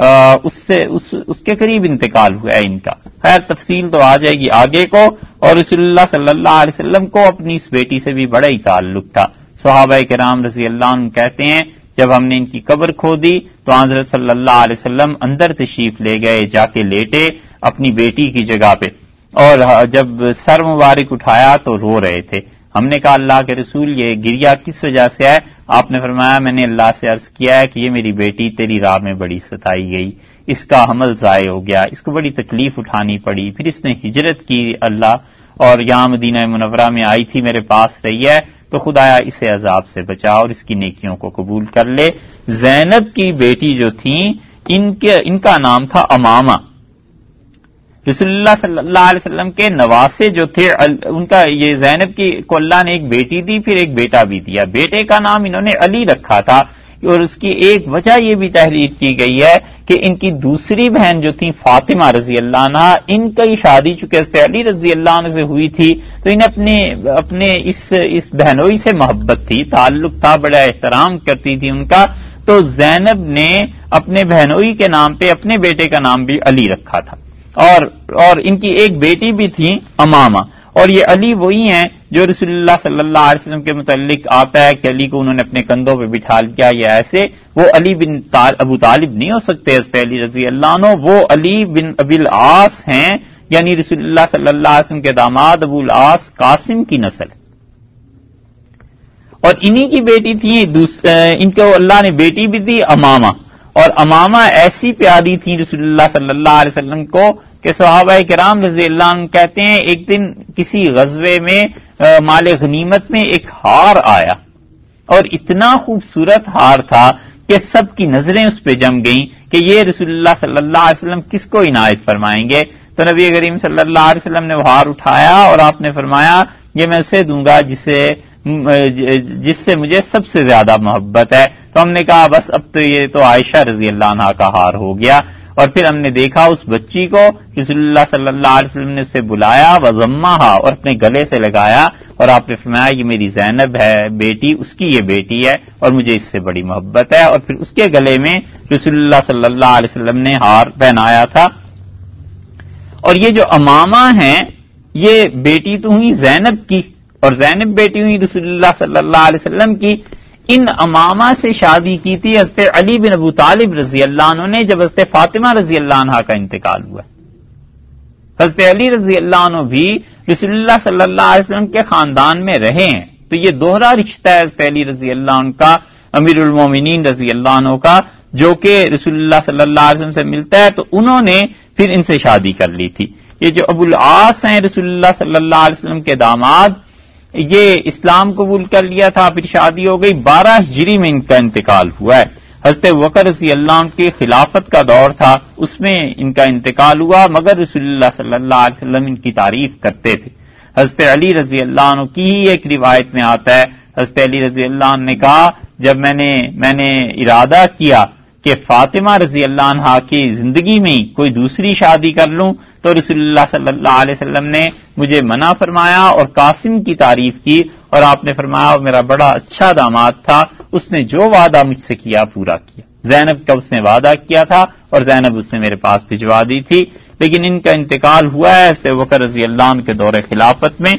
اس کے قریب انتقال ہوا ہے ان کا۔ خیر تفصیل تو آ جائے گی آگے کو۔ اور رسول اللہ صلی اللہ علیہ وسلم کو اپنی اس بیٹی سے بھی بڑا ہی تعلق تھا۔ صحابہ کرام رضی اللہ عنہ کہتے ہیں جب ہم نے ان کی قبر کھودی تو حضرت صلی اللہ علیہ وسلم اندر تشریف لے گئے، جا کے لیٹے اپنی بیٹی کی جگہ پہ، اور جب سر مبارک اٹھایا تو رو رہے تھے۔ ہم نے کہا اللہ کے رسول یہ گریا کس وجہ سے ہے؟ آپ نے فرمایا میں نے اللہ سے عرض کیا ہے کہ یہ میری بیٹی تیری راہ میں بڑی ستائی گئی، اس کا حمل ضائع ہو گیا، اس کو بڑی تکلیف اٹھانی پڑی، پھر اس نے ہجرت کی اللہ اور یہاں مدینہ منورہ میں آئی تھی، میرے پاس رہی ہے، تو خدایا اسے عذاب سے بچا اور اس کی نیکیوں کو قبول کر لے۔ زینب کی بیٹی جو تھیں ان کا نام تھا امامہ۔ رسول اللہ صلی اللہ علیہ وسلم کے نواسے جو تھے ان کا یہ زینب کو اللہ نے ایک بیٹی دی، پھر ایک بیٹا بھی دیا۔ بیٹے کا نام انہوں نے علی رکھا تھا، اور اس کی ایک وجہ یہ بھی تحریر کی گئی ہے کہ ان کی دوسری بہن جو تھی فاطمہ رضی اللہ عنہ، ان کی شادی چونکہ حضرت علی رضی اللہ عنہ سے ہوئی تھی تو انہیں اپنے اس بہنوئی سے محبت تھی، تعلق تھا، بڑا احترام کرتی تھی ان کا، تو زینب نے اپنے بہنوئی کے نام پہ اپنے بیٹے کا نام بھی علی رکھا تھا، اور ان کی ایک بیٹی بھی تھی امامہ۔ اور یہ علی وہی ہیں جو رسول اللہ صلی اللہ علیہ وسلم کے متعلق آتا ہے کہ علی کو انہوں نے اپنے کندھوں پہ بٹھا لیا یا ایسے، وہ علی بن ابو طالب نہیں ہو سکتے حضرت علی رضی اللہ عنہ، وہ علی بن ابی العاص ہیں، یعنی رسول اللہ صلی اللہ علیہ وسلم کے داماد ابو العاص قاسم کی نسل۔ اور انہی کی بیٹی تھی ان کو اللہ نے بیٹی بھی دی امامہ، اور امامہ ایسی پیاری تھی رسول اللہ صلی اللہ علیہ وسلم کو کہ صحابہ کرام رضی اللہ عنہ کہتے ہیں ایک دن کسی غزوے میں مال غنیمت میں ایک ہار آیا، اور اتنا خوبصورت ہار تھا کہ سب کی نظریں اس پہ جم گئیں کہ یہ رسول اللہ صلی اللہ علیہ وسلم کس کو عنایت فرمائیں گے۔ تو نبی کریم صلی اللہ علیہ وسلم نے وہ ہار اٹھایا اور آپ نے فرمایا یہ میں اسے دوں گا جس سے مجھے سب سے زیادہ محبت ہے۔ تو ہم نے کہا بس اب تو یہ تو عائشہ رضی اللہ عنہ کا ہار ہو گیا۔ اور پھر ہم نے دیکھا اس بچی کو رسول اللہ صلی اللہ علیہ وسلم نے اسے بلایا وضمہا، اور اپنے گلے سے لگایا، اور آپ نے فرمایا یہ میری زینب ہے بیٹی، اس کی یہ بیٹی ہے اور مجھے اس سے بڑی محبت ہے، اور پھر اس کے گلے میں رسول اللہ صلی اللہ علیہ وسلم نے ہار پہنایا تھا۔ اور یہ جو امامہ ہیں یہ بیٹی تو ہوئی زینب کی، اور زینب بیٹی ہوئی رسول اللہ صلی اللہ علیہ وسلم کی۔ ان امامہ سے شادی کی تھی حضرت علی بن ابو طالب رضی اللہ عنہ نے جب حضرت فاطمہ رضی اللہ عنہ کا انتقال ہوا۔ حضرت علی رضی اللہ عنہ بھی رسول اللہ صلی اللہ علیہ وسلم کے خاندان میں رہے ہیں، تو یہ دوہرا رشتہ ہے حضرت علی رضی اللہ عنہ کا امیر المومنین رضی اللہ عنہ کا، جو کہ رسول اللہ صلی اللہ علیہ وسلم سے ملتا ہے، تو انہوں نے پھر ان سے شادی کر لی تھی۔ یہ جو ابو العاص ہیں رسول اللہ صلی اللہ علیہ وسلم کے داماد، یہ اسلام قبول کر لیا تھا، پھر شادی ہو گئی، 12 ہجری میں ان کا انتقال ہوا ہے۔ حضرت بکر رضی اللہ عنہ کی خلافت کا دور تھا، اس میں ان کا انتقال ہوا، مگر رسول اللہ صلی اللہ علیہ وسلم ان کی تعریف کرتے تھے۔ حضرت علی رضی اللہ عنہ کی ہی ایک روایت میں آتا ہے، حضرت علی رضی اللہ عنہ نے کہا جب میں نے ارادہ کیا کہ فاطمہ رضی اللہ عنہ کی زندگی میں کوئی دوسری شادی کر لوں تو رسول اللہ صلی اللہ علیہ وسلم نے مجھے منع فرمایا اور قاسم کی تعریف کی، اور آپ نے فرمایا میرا بڑا اچھا داماد تھا، اس نے جو وعدہ مجھ سے کیا پورا کیا۔ زینب کا اس نے وعدہ کیا تھا اور زینب اس نے میرے پاس بھجوا دی تھی، لیکن ان کا انتقال ہوا ہے حضرت بکر رضی اللہ عنہ کے دور خلافت میں۔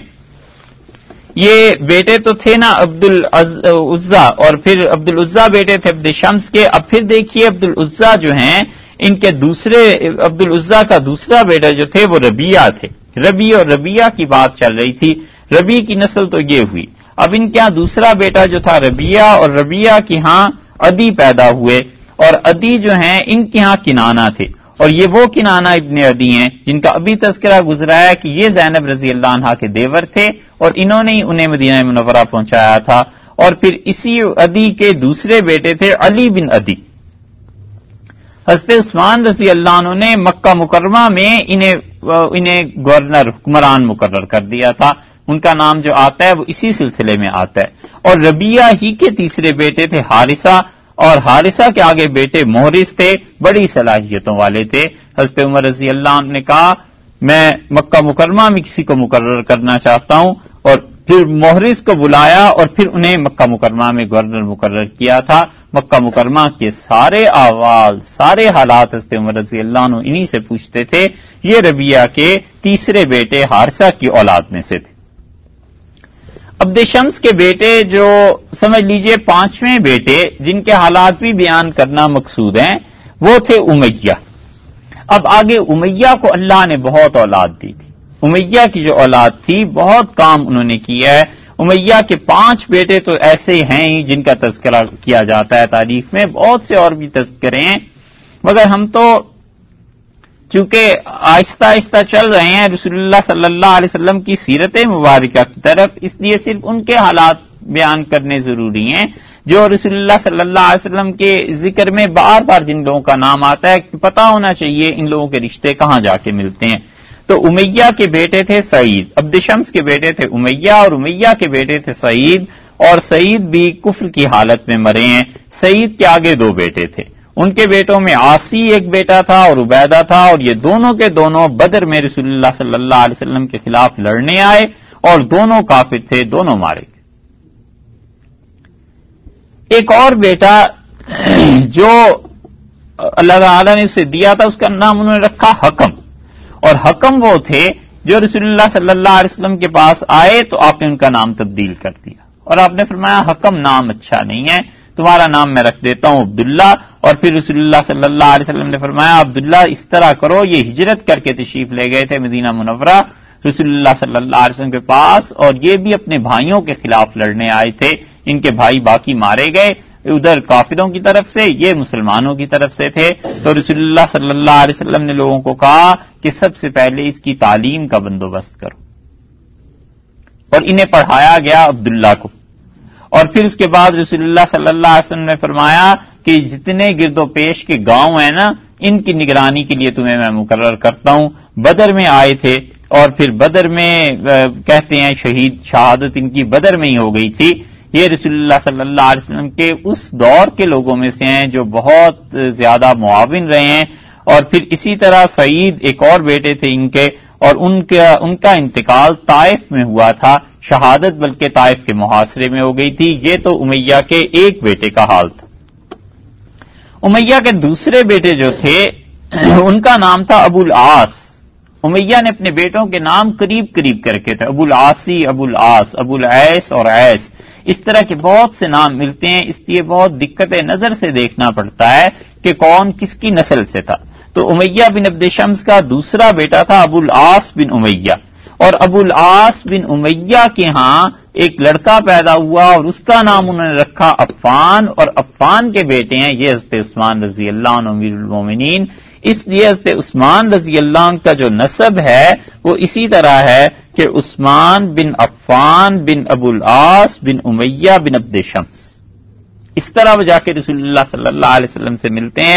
یہ بیٹے تو تھے نا عبد العزا، اور پھر عبد العزا بیٹے تھے عبد شمس کے۔ اب پھر دیکھیے عبد العزا جو ہیں ان کے دوسرے عبد العزا کا دوسرا بیٹا جو تھے وہ ربیعہ تھے۔ ربی اور ربیعہ کی بات چل رہی تھی، ربی کی نسل تو یہ ہوئی۔ اب ان کے ہاں دوسرا بیٹا جو تھا ربیعہ، اور ربیعہ کے ہاں عدی پیدا ہوئے، اور عدی جو ہیں ان کے ہاں کنانہ تھے، اور یہ وہ کنانہ ابن عدی ہیں جن کا ابھی تذکرہ گزرا ہے کہ یہ زینب رضی اللہ عنہا کے دیور تھے، اور انہوں نے ہی انہیں مدینہ منورہ پہنچایا تھا۔ اور پھر اسی عدی کے دوسرے بیٹے تھے علی بن عدی۔ حضرت عثمان رضی اللہ عنہ نے مکہ مکرمہ میں انہیں گورنر حکمران مقرر کر دیا تھا، ان کا نام جو آتا ہے وہ اسی سلسلے میں آتا ہے۔ اور ربیعہ ہی کے تیسرے بیٹے تھے حارثہ، اور حارثہ کے آگے بیٹے محرز تھے، بڑی صلاحیتوں والے تھے۔ حضرت عمر رضی اللہ عنہ نے کہا میں مکہ مکرمہ میں کسی کو مقرر کرنا چاہتا ہوں، اور پھر محرز کو بلایا اور پھر انہیں مکہ مکرمہ میں گورنر مقرر کیا تھا۔ مکہ مکرمہ کے سارے احوال، سارے حالات حضرت عمر رضی اللہ عنہ انہی سے پوچھتے تھے۔ یہ ربیعہ کے تیسرے بیٹے حارثہ کی اولاد میں سے تھے۔ عبد شمس کے بیٹے جو سمجھ لیجئے پانچویں بیٹے جن کے حالات بھی بیان کرنا مقصود ہیں وہ تھے امیہ. اب آگے امیہ کو اللہ نے بہت اولاد دی تھی. امیہ کی جو اولاد تھی بہت کام انہوں نے کیا ہے. امیہ کے 5 بیٹے تو ایسے ہیں ہی جن کا تذکرہ کیا جاتا ہے تاریخ میں، بہت سے اور بھی تذکرے ہیں، مگر ہم تو چونکہ آہستہ آہستہ چل رہے ہیں رسول اللہ صلی اللہ علیہ وسلم کی سیرت مبارکہ کی طرف، اس لیے صرف ان کے حالات بیان کرنے ضروری ہیں جو رسول اللہ صلی اللہ علیہ وسلم کے ذکر میں بار بار جن لوگوں کا نام آتا ہے پتہ ہونا چاہیے ان لوگوں کے رشتے کہاں جا کے ملتے ہیں. تو امیہ کے بیٹے تھے سعید، عبد شمس کے بیٹے تھے امیہ، اور امیہ کے بیٹے تھے سعید، اور سعید بھی کفر کی حالت میں مرے ہیں. سعید کے آگے 2 بیٹے تھے، ان کے بیٹوں میں عاصی ایک بیٹا تھا اور عبیدہ تھا، اور یہ دونوں کے دونوں بدر میں رسول اللہ صلی اللہ علیہ وسلم کے خلاف لڑنے آئے اور دونوں کافر تھے، دونوں مارے گئے. ایک اور بیٹا جو اللہ تعالیٰ نے اسے دیا تھا اس کا نام انہوں نے رکھا حکم، اور حکم وہ تھے جو رسول اللہ صلی اللہ علیہ وسلم کے پاس آئے تو آپ نے ان کا نام تبدیل کر دیا اور آپ نے فرمایا حکم نام اچھا نہیں ہے، تمہارا نام میں رکھ دیتا ہوں عبداللہ. اور پھر رسول اللہ صلی اللہ علیہ وسلم نے فرمایا عبداللہ اس طرح کرو. یہ ہجرت کر کے تشریف لے گئے تھے مدینہ منورہ رسول اللہ صلی اللہ علیہ وسلم کے پاس، اور یہ بھی اپنے بھائیوں کے خلاف لڑنے آئے تھے. ان کے بھائی باقی مارے گئے، ادھر کافروں کی طرف سے، یہ مسلمانوں کی طرف سے تھے. تو رسول اللہ صلی اللہ علیہ وسلم نے لوگوں کو کہا کہ سب سے پہلے اس کی تعلیم کا بندوبست کرو، اور انہیں پڑھایا گیا عبداللہ کو. اور پھر اس کے بعد رسول اللہ صلی اللہ علیہ وسلم نے فرمایا کہ جتنے گرد و پیش کے گاؤں ہیں نا ان کی نگرانی کے لیے تمہیں میں مقرر کرتا ہوں. بدر میں آئے تھے اور پھر بدر میں کہتے ہیں شہادت ان کی بدر میں ہی ہو گئی تھی. یہ رسول اللہ صلی اللہ علیہ وسلم کے اس دور کے لوگوں میں سے ہیں جو بہت زیادہ معاون رہے ہیں. اور پھر اسی طرح سعید ایک اور بیٹے تھے ان کے، اور ان کا انتقال طائف میں ہوا تھا. شہادت بلکہ طائف کے محاصرے میں ہو گئی تھی. یہ تو امیہ کے ایک بیٹے کا حال تھا. امیہ کے دوسرے بیٹے جو تھے ان کا نام تھا ابو العاص. امیہ نے اپنے بیٹوں کے نام قریب قریب کر کے تھے، ابو العاصی، ابو العاص، ابو العیس اور عیس. اس طرح کے بہت سے نام ملتے ہیں، اس لیے بہت دقت نظر سے دیکھنا پڑتا ہے کہ کون کس کی نسل سے تھا. تو امیہ بن عبد شمس کا دوسرا بیٹا تھا ابو العاص بن امیہ، اور ابو العاص بن امیہ کے ہاں ایک لڑکا پیدا ہوا اور اس کا نام انہوں نے رکھا عفان، اور عفان کے بیٹے ہیں یہ حضرت عثمان رضی اللہ عنہ امیر المومنین. اس لیے حضرت عثمان رضی اللہ عنہ کا جو نسب ہے وہ اسی طرح ہے کہ عثمان بن عفان بن ابو العاص بن امیہ بن عبد شمس. اس طرح وہ جا کے رسول اللہ صلی اللہ علیہ وسلم سے ملتے ہیں.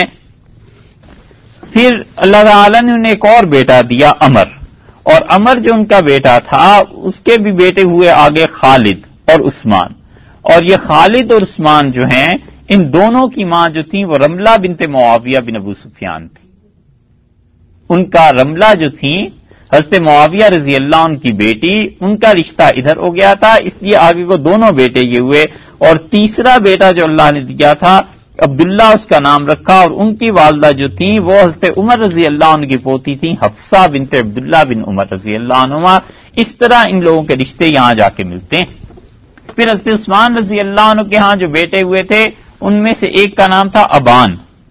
پھر اللہ تعالیٰ نے انہیں ایک اور بیٹا دیا عمر، اور عمر جو ان کا بیٹا تھا اس کے بھی بیٹے ہوئے آگے خالد اور عثمان. اور یہ خالد اور عثمان جو ہیں ان دونوں کی ماں جو تھی وہ رملہ بنت معاویہ بن ابو سفیان تھی. ان کا رملہ جو تھی حضرت معاویہ رضی اللہ عنہ کی بیٹی، ان کا رشتہ ادھر ہو گیا تھا، اس لیے آگے کو دونوں بیٹے یہ ہوئے. اور تیسرا بیٹا جو اللہ نے دیا تھا عبداللہ اس کا نام رکھا، اور ان کی والدہ جو تھیں وہ حضرت عمر رضی اللہ عنہ کی پوتی تھیں حفصہ بنت عبداللہ بن عمر رضی اللہ عنہما. اس طرح ان لوگوں کے رشتے یہاں جا کے ملتے ہیں. پھر حضرت عثمان رضی اللہ عنہ کے ہاں جو بیٹے ہوئے تھے ان میں سے ایک کا نام تھا ابان،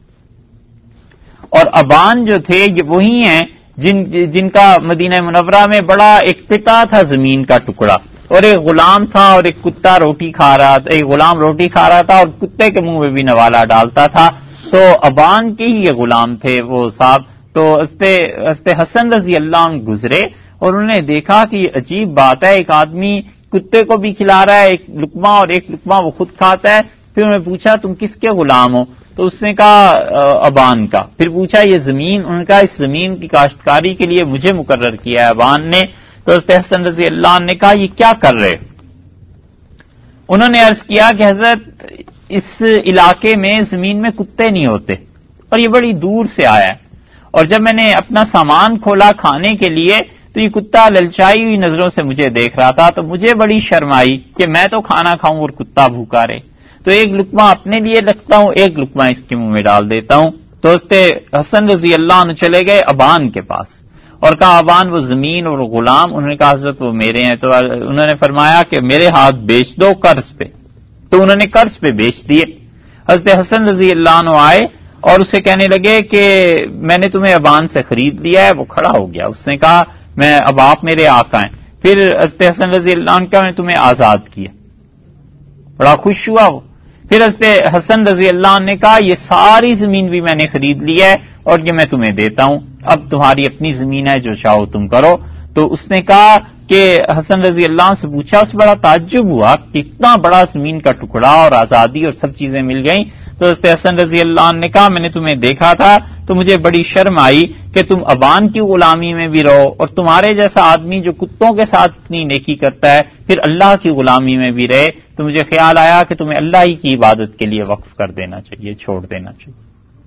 اور ابان جو تھے یہ وہی ہیں جن کا مدینہ منورہ میں بڑا ایک قطعہ تھا زمین کا ٹکڑا، اور ایک غلام تھا اور ایک کتا روٹی کھا رہا تھا، ایک غلام روٹی کھا رہا تھا اور کتے کے منہ میں بھی نوالا ڈالتا تھا. تو ابان کے ہی یہ غلام تھے وہ صاحب. تو حضرت حسن رضی اللہ عنہ گزرے اور انہوں نے دیکھا کہ یہ عجیب بات ہے، ایک آدمی کتے کو بھی کھلا رہا ہے ایک لقمہ اور ایک لقمہ وہ خود کھاتا ہے. پھر انہوں نے پوچھا تم کس کے غلام ہو؟ تو اس نے کہا ابان کا. پھر پوچھا یہ زمین؟ ان کا اس زمین کی کاشتکاری کے لیے مجھے مقرر کیا ہے ابان نے. تو حضرت حسن رضی اللہ عنہ نے کہا یہ کیا کر رہے؟ انہوں نے عرض کیا کہ حضرت اس علاقے میں زمین میں کتے نہیں ہوتے اور یہ بڑی دور سے آیا ہے، اور جب میں نے اپنا سامان کھولا کھانے کے لیے تو یہ کتا للچائی ہوئی نظروں سے مجھے دیکھ رہا تھا، تو مجھے بڑی شرم آئی کہ میں تو کھانا کھاؤں اور کتا بھوکا رہے. تو ایک لقمہ اپنے لیے رکھتا ہوں، ایک لقمہ اس کے منہ میں ڈال دیتا ہوں. تو حضرت حسن رضی اللہ عنہ چلے گئے ابان کے پاس اور کہا ابان وہ زمین اور غلام، انہوں نے کہا حضرت وہ میرے ہیں، تو انہوں نے فرمایا کہ میرے ہاتھ بیچ دو قرض پہ، تو انہوں نے قرض پہ بیچ دیے۔ حضرت حسن رضی اللہ عنہ آئے اور اسے کہنے لگے کہ میں نے تمہیں ابان سے خرید لیا ہے، وہ کھڑا ہو گیا، اس نے کہا میں اب آپ میرے آقا ہیں۔ پھر حضرت حسن رضی اللہ عنہ کا میں نے تمہیں آزاد کیا، بڑا خوش ہوا وہ۔ پھر حضرت حسن رضی اللہ عنہ نے کہا یہ ساری زمین بھی میں نے خرید لی ہے اور یہ میں تمہیں دیتا ہوں، اب تمہاری اپنی زمین ہے، جو چاہو تم کرو۔ تو اس نے کہا کہ حسن رضی اللہ عنہ سے پوچھا، اس بڑا تعجب ہوا کہ اتنا بڑا زمین کا ٹکڑا اور آزادی اور سب چیزیں مل گئیں۔ تو حضرت حسن رضی اللہ عنہ نے کہا میں نے تمہیں دیکھا تھا تو مجھے بڑی شرم آئی کہ تم ابان کی غلامی میں بھی رہو، اور تمہارے جیسا آدمی جو کتوں کے ساتھ اتنی نیکی کرتا ہے پھر اللہ کی غلامی میں بھی رہے، تو مجھے خیال آیا کہ تمہیں اللہ ہی کی عبادت کے لیے وقف کر دینا چاہیے، چھوڑ دینا چاہیے۔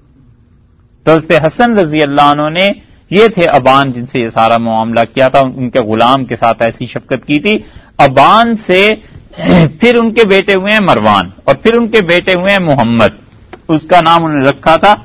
تو حضرت حسن رضی اللہ عنہ نے یہ تھے ابان جن سے یہ سارا معاملہ کیا تھا، ان کے غلام کے ساتھ ایسی شفقت کی تھی۔ ابان سے پھر ان کے بیٹے ہوئے ہیں مروان، اور پھر ان کے بیٹے ہوئے ہیں محمد، اس کا نام انہوں نے رکھا تھا۔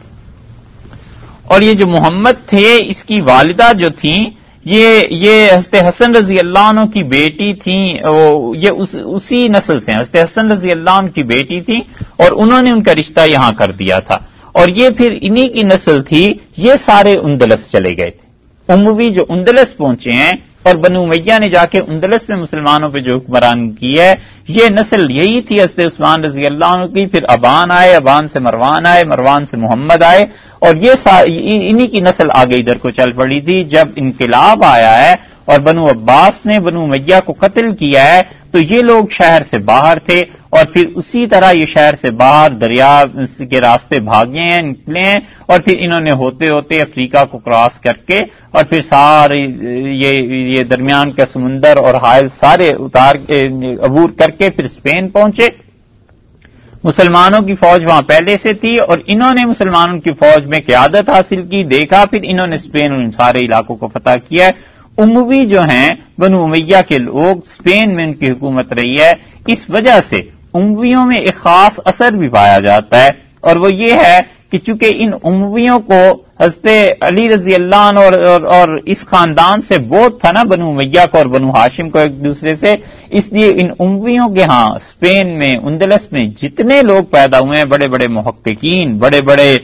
اور یہ جو محمد تھے اس کی والدہ جو تھیں یہ حضرت حسن رضی اللہ عنہ کی بیٹی تھیں، یہ اسی نسل سے ہیں، حضرت حسن رضی اللہ عنہ کی بیٹی تھی اور انہوں نے ان کا رشتہ یہاں کر دیا تھا، اور یہ پھر انہی کی نسل تھی۔ یہ سارے اندلس چلے گئے تھے، اموی جو اندلس پہنچے ہیں، اور بنو امیہ نے جا کے اندلس میں مسلمانوں پہ جو حکمرانی کی ہے، یہ نسل یہی تھی حضرت عثمان رضی اللہ عنہ کی۔ پھر ابان آئے، ابان سے مروان آئے، مروان سے محمد آئے، اور یہ انہی کی نسل آگے ادھر کو چل پڑی تھی۔ جب انقلاب آیا ہے اور بنو عباس نے بنو امیہ کو قتل کیا ہے تو یہ لوگ شہر سے باہر تھے، اور پھر اسی طرح یہ شہر سے باہر دریا کے راستے بھاگے ہیں، نکلے ہیں، اور پھر انہوں نے ہوتے ہوتے افریقہ کو کراس کر کے اور پھر سارے یہ درمیان کا سمندر اور حائل سارے عبور کر کے پھر اسپین پہنچے۔ مسلمانوں کی فوج وہاں پہلے سے تھی اور انہوں نے مسلمانوں کی فوج میں قیادت حاصل کی، دیکھا، پھر انہوں نے اسپین اور ان سارے علاقوں کو فتح کیا ہے۔ اموی جو ہیں بنو امیہ کے لوگ، اسپین میں ان کی حکومت رہی ہے، اس وجہ سے امویوں میں ایک خاص اثر بھی پایا جاتا ہے، اور وہ یہ ہے کہ چونکہ ان امویوں کو حضرت علی رضی اللہ عنہ اور اس خاندان سے بہت تھا نا، بنو امیہ کو اور بنو ہاشم کو ایک دوسرے سے، اس لیے ان امویوں کے ہاں اسپین میں، اندلس میں جتنے لوگ پیدا ہوئے ہیں، بڑے بڑے محققین، بڑے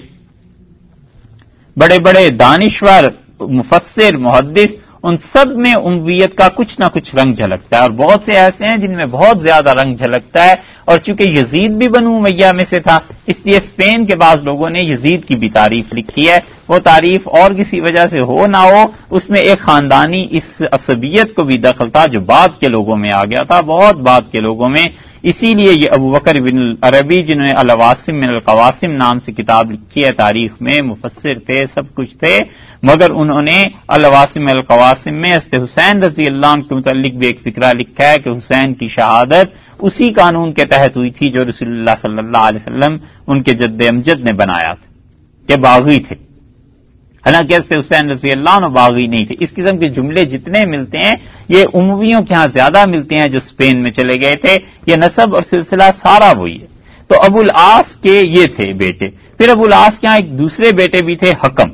بڑے دانشور، مفسر، محدث، ان سب میں امویت کا کچھ نہ کچھ رنگ جھلکتا ہے، اور بہت سے ایسے ہیں جن میں بہت زیادہ رنگ جھلکتا ہے۔ اور چونکہ یزید بھی بنو امیہ میں سے تھا، اس لیے اسپین کے بعض لوگوں نے یزید کی بھی تعریف لکھی ہے۔ وہ تعریف اور کسی وجہ سے ہو نہ ہو، اس میں ایک خاندانی اس عصبیت کو بھی دخل تھا جو بعد کے لوگوں میں آ گیا تھا، بہت بعد کے لوگوں میں۔ اسی لیے یہ ابو بکر بن العربی، جنہوں نے العواصم من القواسم نام سے کتاب لکھی ہے، تاریخ میں مفسر تھے، سب کچھ تھے، مگر انہوں نے العواصم من القواسم میں حضرت حسین رضی اللہ عنہ کے متعلق بھی ایک فقرہ لکھا ہے کہ حسین کی شہادت اسی قانون کے تحت ہوئی تھی جو رسول اللہ صلی اللہ علیہ وسلم ان کے جد امجد نے بنایا تھا، کہ باغی تھے، حالانکہ حضرت حسین رضی اللہ عنہ باغی نہیں تھے۔ اس قسم کے جملے جتنے ملتے ہیں یہ امویوں کے ہاں زیادہ ملتے ہیں جو اسپین میں چلے گئے تھے، یہ نسب اور سلسلہ سارا وہی ہے۔ تو ابو العاص کے یہ تھے بیٹے، پھر ابو العاص کے ہاں ایک دوسرے بیٹے بھی تھے، حکم۔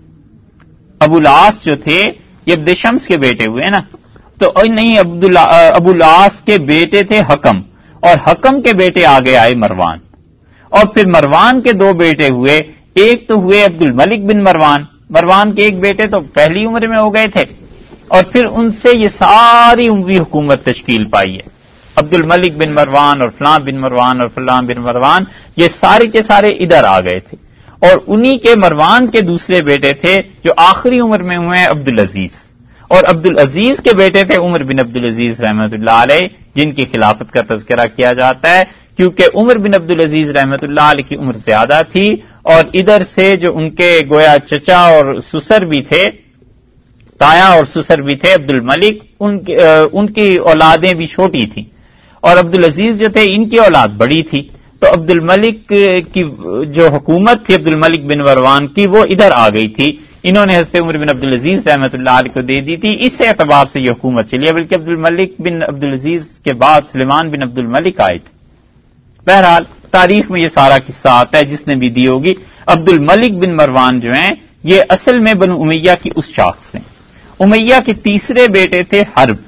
ابو العاص جو تھے یہ عبد شمس کے بیٹے ہوئے نا، تو نہیں، ابو العاص کے بیٹے تھے حکم، اور حکم کے بیٹے آگے آئے مروان، اور پھر مروان کے دو بیٹے ہوئے، ایک تو ہوئے عبد الملک بن مروان، مروان کے ایک بیٹے تو پہلی عمر میں ہو گئے تھے، اور پھر ان سے یہ ساری اموی حکومت تشکیل پائی ہے۔ عبد الملک بن مروان اور فلاں بن مروان اور فلاں بن مروان، یہ سارے کے سارے ادھر آ گئے تھے، اور انہی کے مروان کے دوسرے بیٹے تھے جو آخری عمر میں ہوئے ہیں، عبد العزیز، اور عبد العزیز کے بیٹے تھے عمر بن عبد العزیز رحمۃ اللہ علیہ، جن کی خلافت کا تذکرہ کیا جاتا ہے، کیونکہ عمر بن عبد العزیز رحمۃ اللہ علیہ کی عمر زیادہ تھی، اور ادھر سے جو ان کے گویا چچا اور سسر بھی تھے، تایا اور سسر بھی تھے عبد الملک، ان کی اولادیں بھی چھوٹی تھیں، اور عبد العزیز جو تھے ان کی اولاد بڑی تھی، تو عبد الملک کی جو حکومت تھی عبد الملک بن مروان کی، وہ ادھر آ گئی تھی، انہوں نے حضرت عمر بن عبد العزیز رحمۃ اللہ علیہ کو دے دی تھی، اس اعتبار سے یہ حکومت چلی ہے، بلکہ عبد الملک بن عبد العزیز کے بعد سلیمان بن عبد الملک آئے تھے۔ بہرحال تاریخ میں یہ سارا قصہ آتا ہے، جس نے بھی دی ہوگی۔ عبد الملک بن مروان جو ہیں یہ اصل میں بنو امیہ کی اس شاخ سے، امیہ کے تیسرے بیٹے تھے حرب،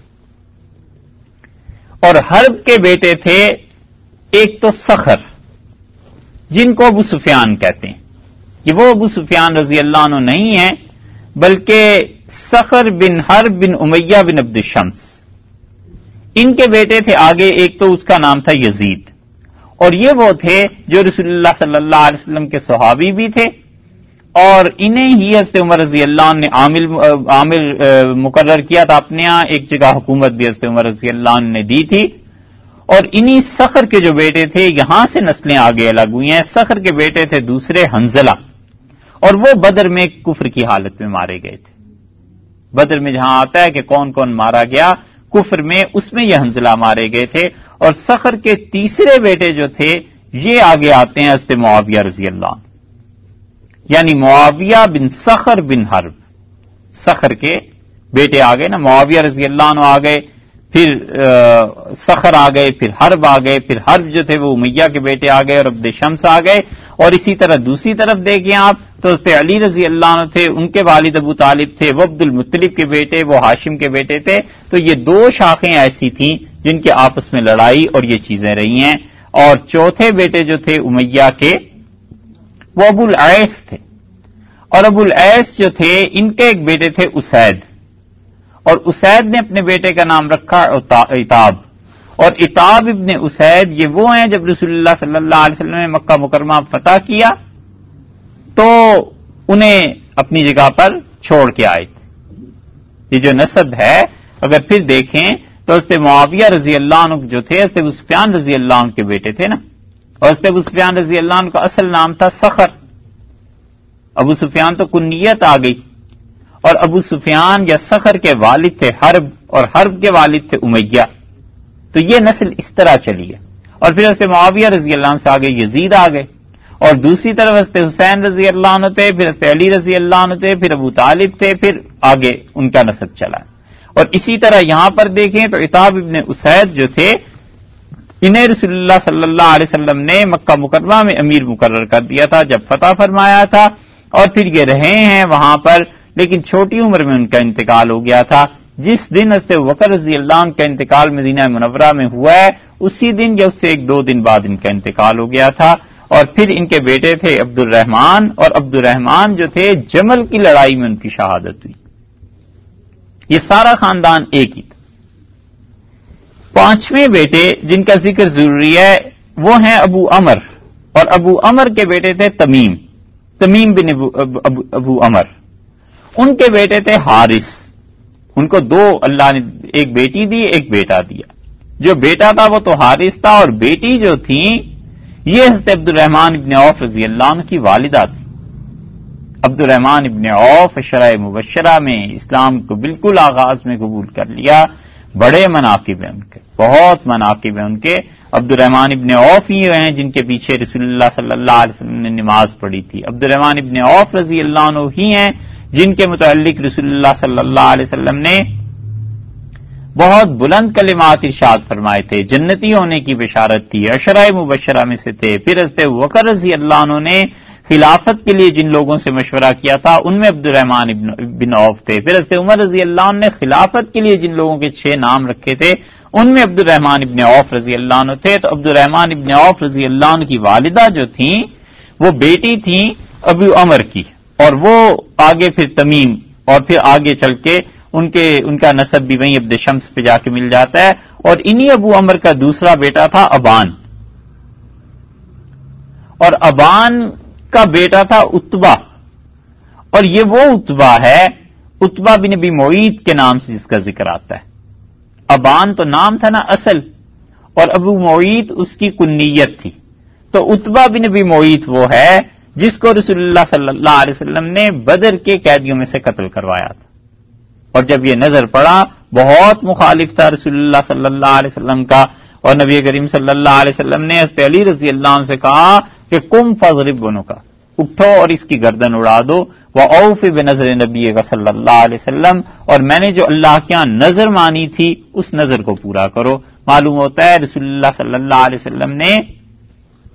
اور حرب کے بیٹے تھے ایک تو صخر، جن کو ابو سفیان کہتے ہیں. یہ وہ ابو سفیان رضی اللہ عنہ نہیں ہیں، بلکہ صخر بن حرب بن امیہ بن عبد الشمس. ان کے بیٹے تھے آگے، ایک تو اس کا نام تھا یزید، اور یہ وہ تھے جو رسول اللہ صلی اللہ علیہ وسلم کے صحابی بھی تھے، اور انہیں ہی حضرت عمر رضی اللہ عنہ نے عامل مقرر کیا تھا اپنے یہاں. ایک جگہ حکومت بھی حضرت عمر رضی اللہ عنہ نے دی تھی. اور انہی صخر کے جو بیٹے تھے، یہاں سے نسلیں آگے الگ ہوئی ہیں. صخر کے بیٹے تھے دوسرے حنظلہ، اور وہ بدر میں کفر کی حالت میں مارے گئے تھے. بدر میں جہاں آتا ہے کہ کون کون مارا گیا کفر میں، اس میں یہ حنظلہ مارے گئے تھے. اور صخر کے تیسرے بیٹے جو تھے یہ آگے آتے ہیں حضرت معاویہ رضی اللہ عنہ، یعنی معاویہ بن صخر بن حرب. صخر کے بیٹے آ گئے نا، معاویہ رضی اللہ عنہ آ گئے، پھر صخر آ گئے، پھر حرب آ گئے، پھر حرب جو تھے وہ امیہ کے بیٹے آ گئے اور عبد شمس آ گئے. اور اسی طرح دوسری طرف دیکھیں آپ تو اس پہ علی رضی اللہ عنہ تھے، ان کے والد ابو طالب تھے، وہ عبد المطلب کے بیٹے، وہ ہاشم کے بیٹے تھے. تو یہ دو شاخیں ایسی تھیں جن کے آپس میں لڑائی اور یہ چیزیں رہی ہیں. اور چوتھے بیٹے جو تھے امیہ کے وہ ابو العیس تھے، اور ابو العیس جو تھے ان کے ایک بیٹے تھے اسید، اور اسید نے اپنے بیٹے کا نام رکھا عتاب. اور عتاب ابن اسید یہ وہ ہیں جب رسول اللہ صلی اللہ علیہ وسلم نے مکہ مکرمہ فتح کیا تو انہیں اپنی جگہ پر چھوڑ کے آئے تھے. یہ جو نسب ہے اگر پھر دیکھیں تو حضرت معاویہ رضی اللہ عنہ جو تھے حضرت ابو سفیان رضی اللہ عنہ کے بیٹے تھے نا، اور حضرت ابو سفیان رضی اللہ عنہ کا اصل نام تھا صخر. ابو سفیان تو کنیت آ گئی، اور ابو سفیان یا صخر کے والد تھے حرب، اور حرب کے والد تھے امیہ. تو یہ نسل اس طرح چلی ہے. اور پھر حضرت معاویہ رضی اللہ عنہ سے آگے یزید آ گئے، اور دوسری طرف حضرت حسین رضی اللہ عنہ تھے، پھر حضرت علی رضی اللہ عنہ تھے، پھر ابو طالب تھے، پھر آگے ان کا نسب چلا. اور اسی طرح یہاں پر دیکھیں تو عتاب ابن اسید جو تھے انہیں رسول اللہ صلی اللہ علیہ وسلم نے مکہ مکرمہ میں امیر مقرر کر دیا تھا جب فتح فرمایا تھا، اور پھر یہ رہے ہیں وہاں پر، لیکن چھوٹی عمر میں ان کا انتقال ہو گیا تھا. جس دن حضرت بکر رضی اللہ عنہ کا انتقال مدینہ منورہ میں ہوا ہے اسی دن یا اس سے ایک دو دن بعد ان کا انتقال ہو گیا تھا. اور پھر ان کے بیٹے تھے عبد الرحمن، اور عبد الرحمن جو تھے جمل کی لڑائی میں ان کی شہادت ہوئی. یہ سارا خاندان ایک ہی تھا. پانچویں بیٹے جن کا ذکر ضروری ہے وہ ہیں ابو عمر، اور ابو عمر کے بیٹے تھے تمیم بن ابو عمر. ان کے بیٹے تھے حارث. ان کو دو اللہ نے ایک بیٹی دی ایک بیٹا دیا. جو بیٹا تھا وہ تو حارث تھا، اور بیٹی جو تھی یہ حضرت عبد الرحمن ابن عوف رضی اللہ عنہ کی والدہ تھی. عبد الرحمن ابن عوف عشرہ مبشرہ میں اسلام کو بالکل آغاز میں قبول کر لیا. بڑے مناقب ہیں ان کے، بہت مناقب ہیں ان کے. عبد الرحمن ابن عوف ہی ہیں جن کے پیچھے رسول اللہ صلی اللہ علیہ وسلم نے نماز پڑھی تھی. عبد الرحمن ابن عوف رضی اللہ عنہ ہی ہیں جن کے متعلق رسول اللہ صلی اللہ علیہ وسلم نے بہت بلند کلمات ارشاد فرمائے تھے، جنتی ہونے کی بشارت تھی، عشرہ مبشرہ میں سے تھے. پھر حضرت بکر رضی اللہ عنہ نے خلافت کے لیے جن لوگوں سے مشورہ کیا تھا ان میں عبد الرحمن بن عوف تھے. پھر حضرت عمر رضی اللہ عنہ نے خلافت کے لیے جن لوگوں کے 6 نام رکھے تھے ان میں عبد الرحمن ابن عوف رضی اللہ عنہ تھے. تو عبد الرحمن ابن عوف رضی اللہ عنہ کی والدہ جو تھیں وہ بیٹی تھیں ابو عمر کی، اور وہ آگے پھر تمیم، اور پھر آگے چل کے ان کا نسب بھی وہیں عبد شمس پہ جا کے مل جاتا ہے. اور انہی ابو عمر کا دوسرا بیٹا تھا ابان، اور ابان کا بیٹا تھا اتبا. اور یہ وہ اتبا ہے اتبا بن ابی معیط کے نام سے جس کا ذکر آتا ہے. ابان تو نام تھا نا اصل، اور ابو معیط اس کی کنیت تھی. تو اتبا بن ابی معیط وہ ہے جس کو رسول اللہ صلی اللہ علیہ وسلم نے بدر کے قیدیوں میں سے قتل کروایا تھا. اور جب یہ نظر پڑا بہت مخالف تھا رسول اللہ صلی اللہ علیہ وسلم کا، اور نبی کریم صلی اللہ علیہ وسلم نے حضرت علی رضی اللہ عنہ سے کہا کہ قم فاضرب بنکا، اٹھو اور اس کی گردن اڑا دو. وَأَوْفِ بِنَظْرِ نَبِيِّكَ صلی اللہ علیہ وسلم، اور میں نے جو اللہ کے یہاں نظر مانی تھی اس نظر کو پورا کرو. معلوم ہوتا ہے رسول اللہ صلی اللہ علیہ وسلم نے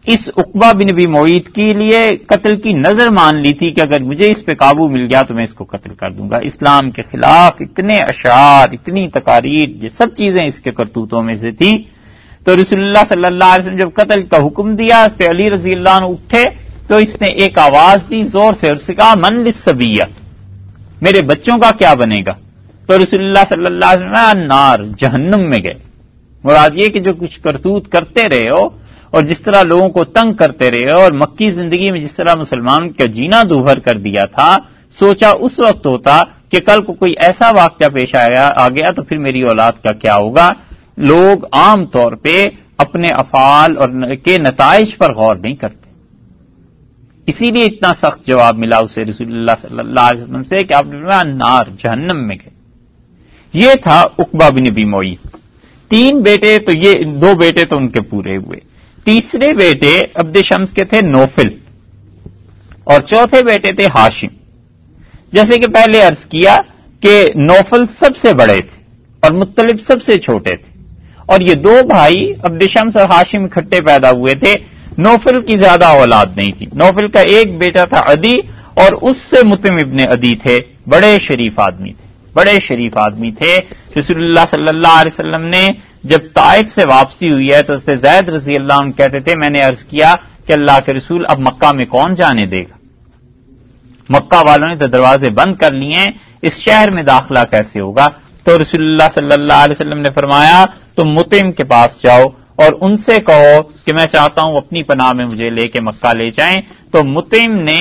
اس عقبہ بن ابی معیط کے لیے قتل کی نظر مان لی تھی کہ اگر مجھے اس پہ قابو مل گیا تو میں اس کو قتل کر دوں گا. اسلام کے خلاف اتنے اشعار، اتنی تقاریر، یہ سب چیزیں اس کے کرتوتوں میں سے تھیں. تو رسول اللہ صلی اللہ علیہ وسلم جب قتل کا حکم دیا، اس پہ علی رضی اللہ عنہ اٹھے تو اس نے ایک آواز دی زور سے، اور سے کہا من للصبیہ، میرے بچوں کا کیا بنے گا؟ تو رسول اللہ صلی اللہ علیہ وسلم نار، جہنم میں گئے. مراد یہ کہ جو کچھ کرتوت کرتے رہے ہو اور جس طرح لوگوں کو تنگ کرتے رہے ہو اور مکی زندگی میں جس طرح مسلمان کا جینا دوبھر کر دیا تھا، سوچا اس وقت ہوتا کہ کل کو کوئی ایسا واقعہ پیش آ گیا تو پھر میری اولاد کا کیا ہوگا. لوگ عام طور پہ اپنے افعال اور کے نتائج پر غور نہیں کرتے، اسی لیے اتنا سخت جواب ملا اسے رسول اللہ صلی اللہ علیہ وسلم سے کہ آپ نے نار، جہنم میں گئے. یہ تھا عقبہ بن ابی معیط. 3 بیٹے تو یہ 2 بیٹے تو ان کے پورے ہوئے. تیسرے بیٹے عبد شمس کے تھے نوفل، اور چوتھے بیٹے تھے ہاشم. جیسے کہ پہلے عرض کیا کہ نوفل سب سے بڑے تھے اور مطلب سب سے چھوٹے تھے، اور یہ 2 بھائی عبد شمس اور ہاشم اکٹھے پیدا ہوئے تھے. نوفل کی زیادہ اولاد نہیں تھی. نوفل کا ایک بیٹا تھا عدی، اور اس سے مطعم ابن عدی تھے. بڑے شریف آدمی تھے، بڑے شریف آدمی تھے. رسول اللہ صلی اللہ علیہ وسلم نے جب طائف سے واپسی ہوئی ہے تو اس سے زید رضی اللہ عنہ کہتے تھے میں نے عرض کیا کہ اللہ کے رسول اب مکہ میں کون جانے دے گا؟ مکہ والوں نے تو دروازے بند کر لیے ہیں، اس شہر میں داخلہ کیسے ہوگا؟ تو رسول اللہ صلی اللہ علیہ وسلم نے فرمایا تم مطعم کے پاس جاؤ اور ان سے کہو کہ میں چاہتا ہوں اپنی پناہ میں مجھے لے کے مکہ لے جائیں. تو مطعم نے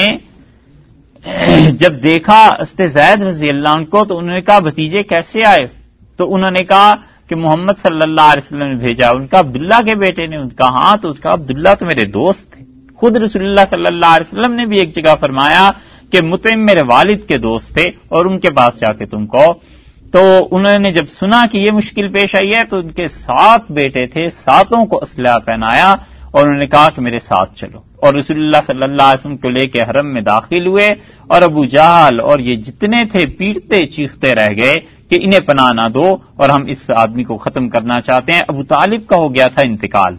جب دیکھا حضرت زید رضی اللہ عنہ کو تو انہوں نے کہا بھتیجے کیسے آئے؟ تو انہوں نے کہا کہ محمد صلی اللہ علیہ وسلم نے بھیجا. ان کا عبداللہ کے بیٹے نے. ان کا ہاں. تو اس کا عبداللہ تو میرے دوست تھے. خود رسول اللہ صلی اللہ علیہ وسلم نے بھی ایک جگہ فرمایا کہ مطعم میرے والد کے دوست تھے اور ان کے پاس جا کے تم کہو. تو انہوں نے جب سنا کہ یہ مشکل پیش آئی ہے تو ان کے 7 بیٹے تھے، 7 کو اسلحہ پہنایا اور انہوں نے کہا کہ میرے ساتھ چلو، اور رسول اللہ صلی اللہ علیہ وسلم کو لے کے حرم میں داخل ہوئے. اور ابو جہل اور یہ جتنے تھے پیٹتے چیختے رہ گئے کہ انہیں پناہ نہ دو اور ہم اس آدمی کو ختم کرنا چاہتے ہیں. ابو طالب کا ہو گیا تھا انتقال،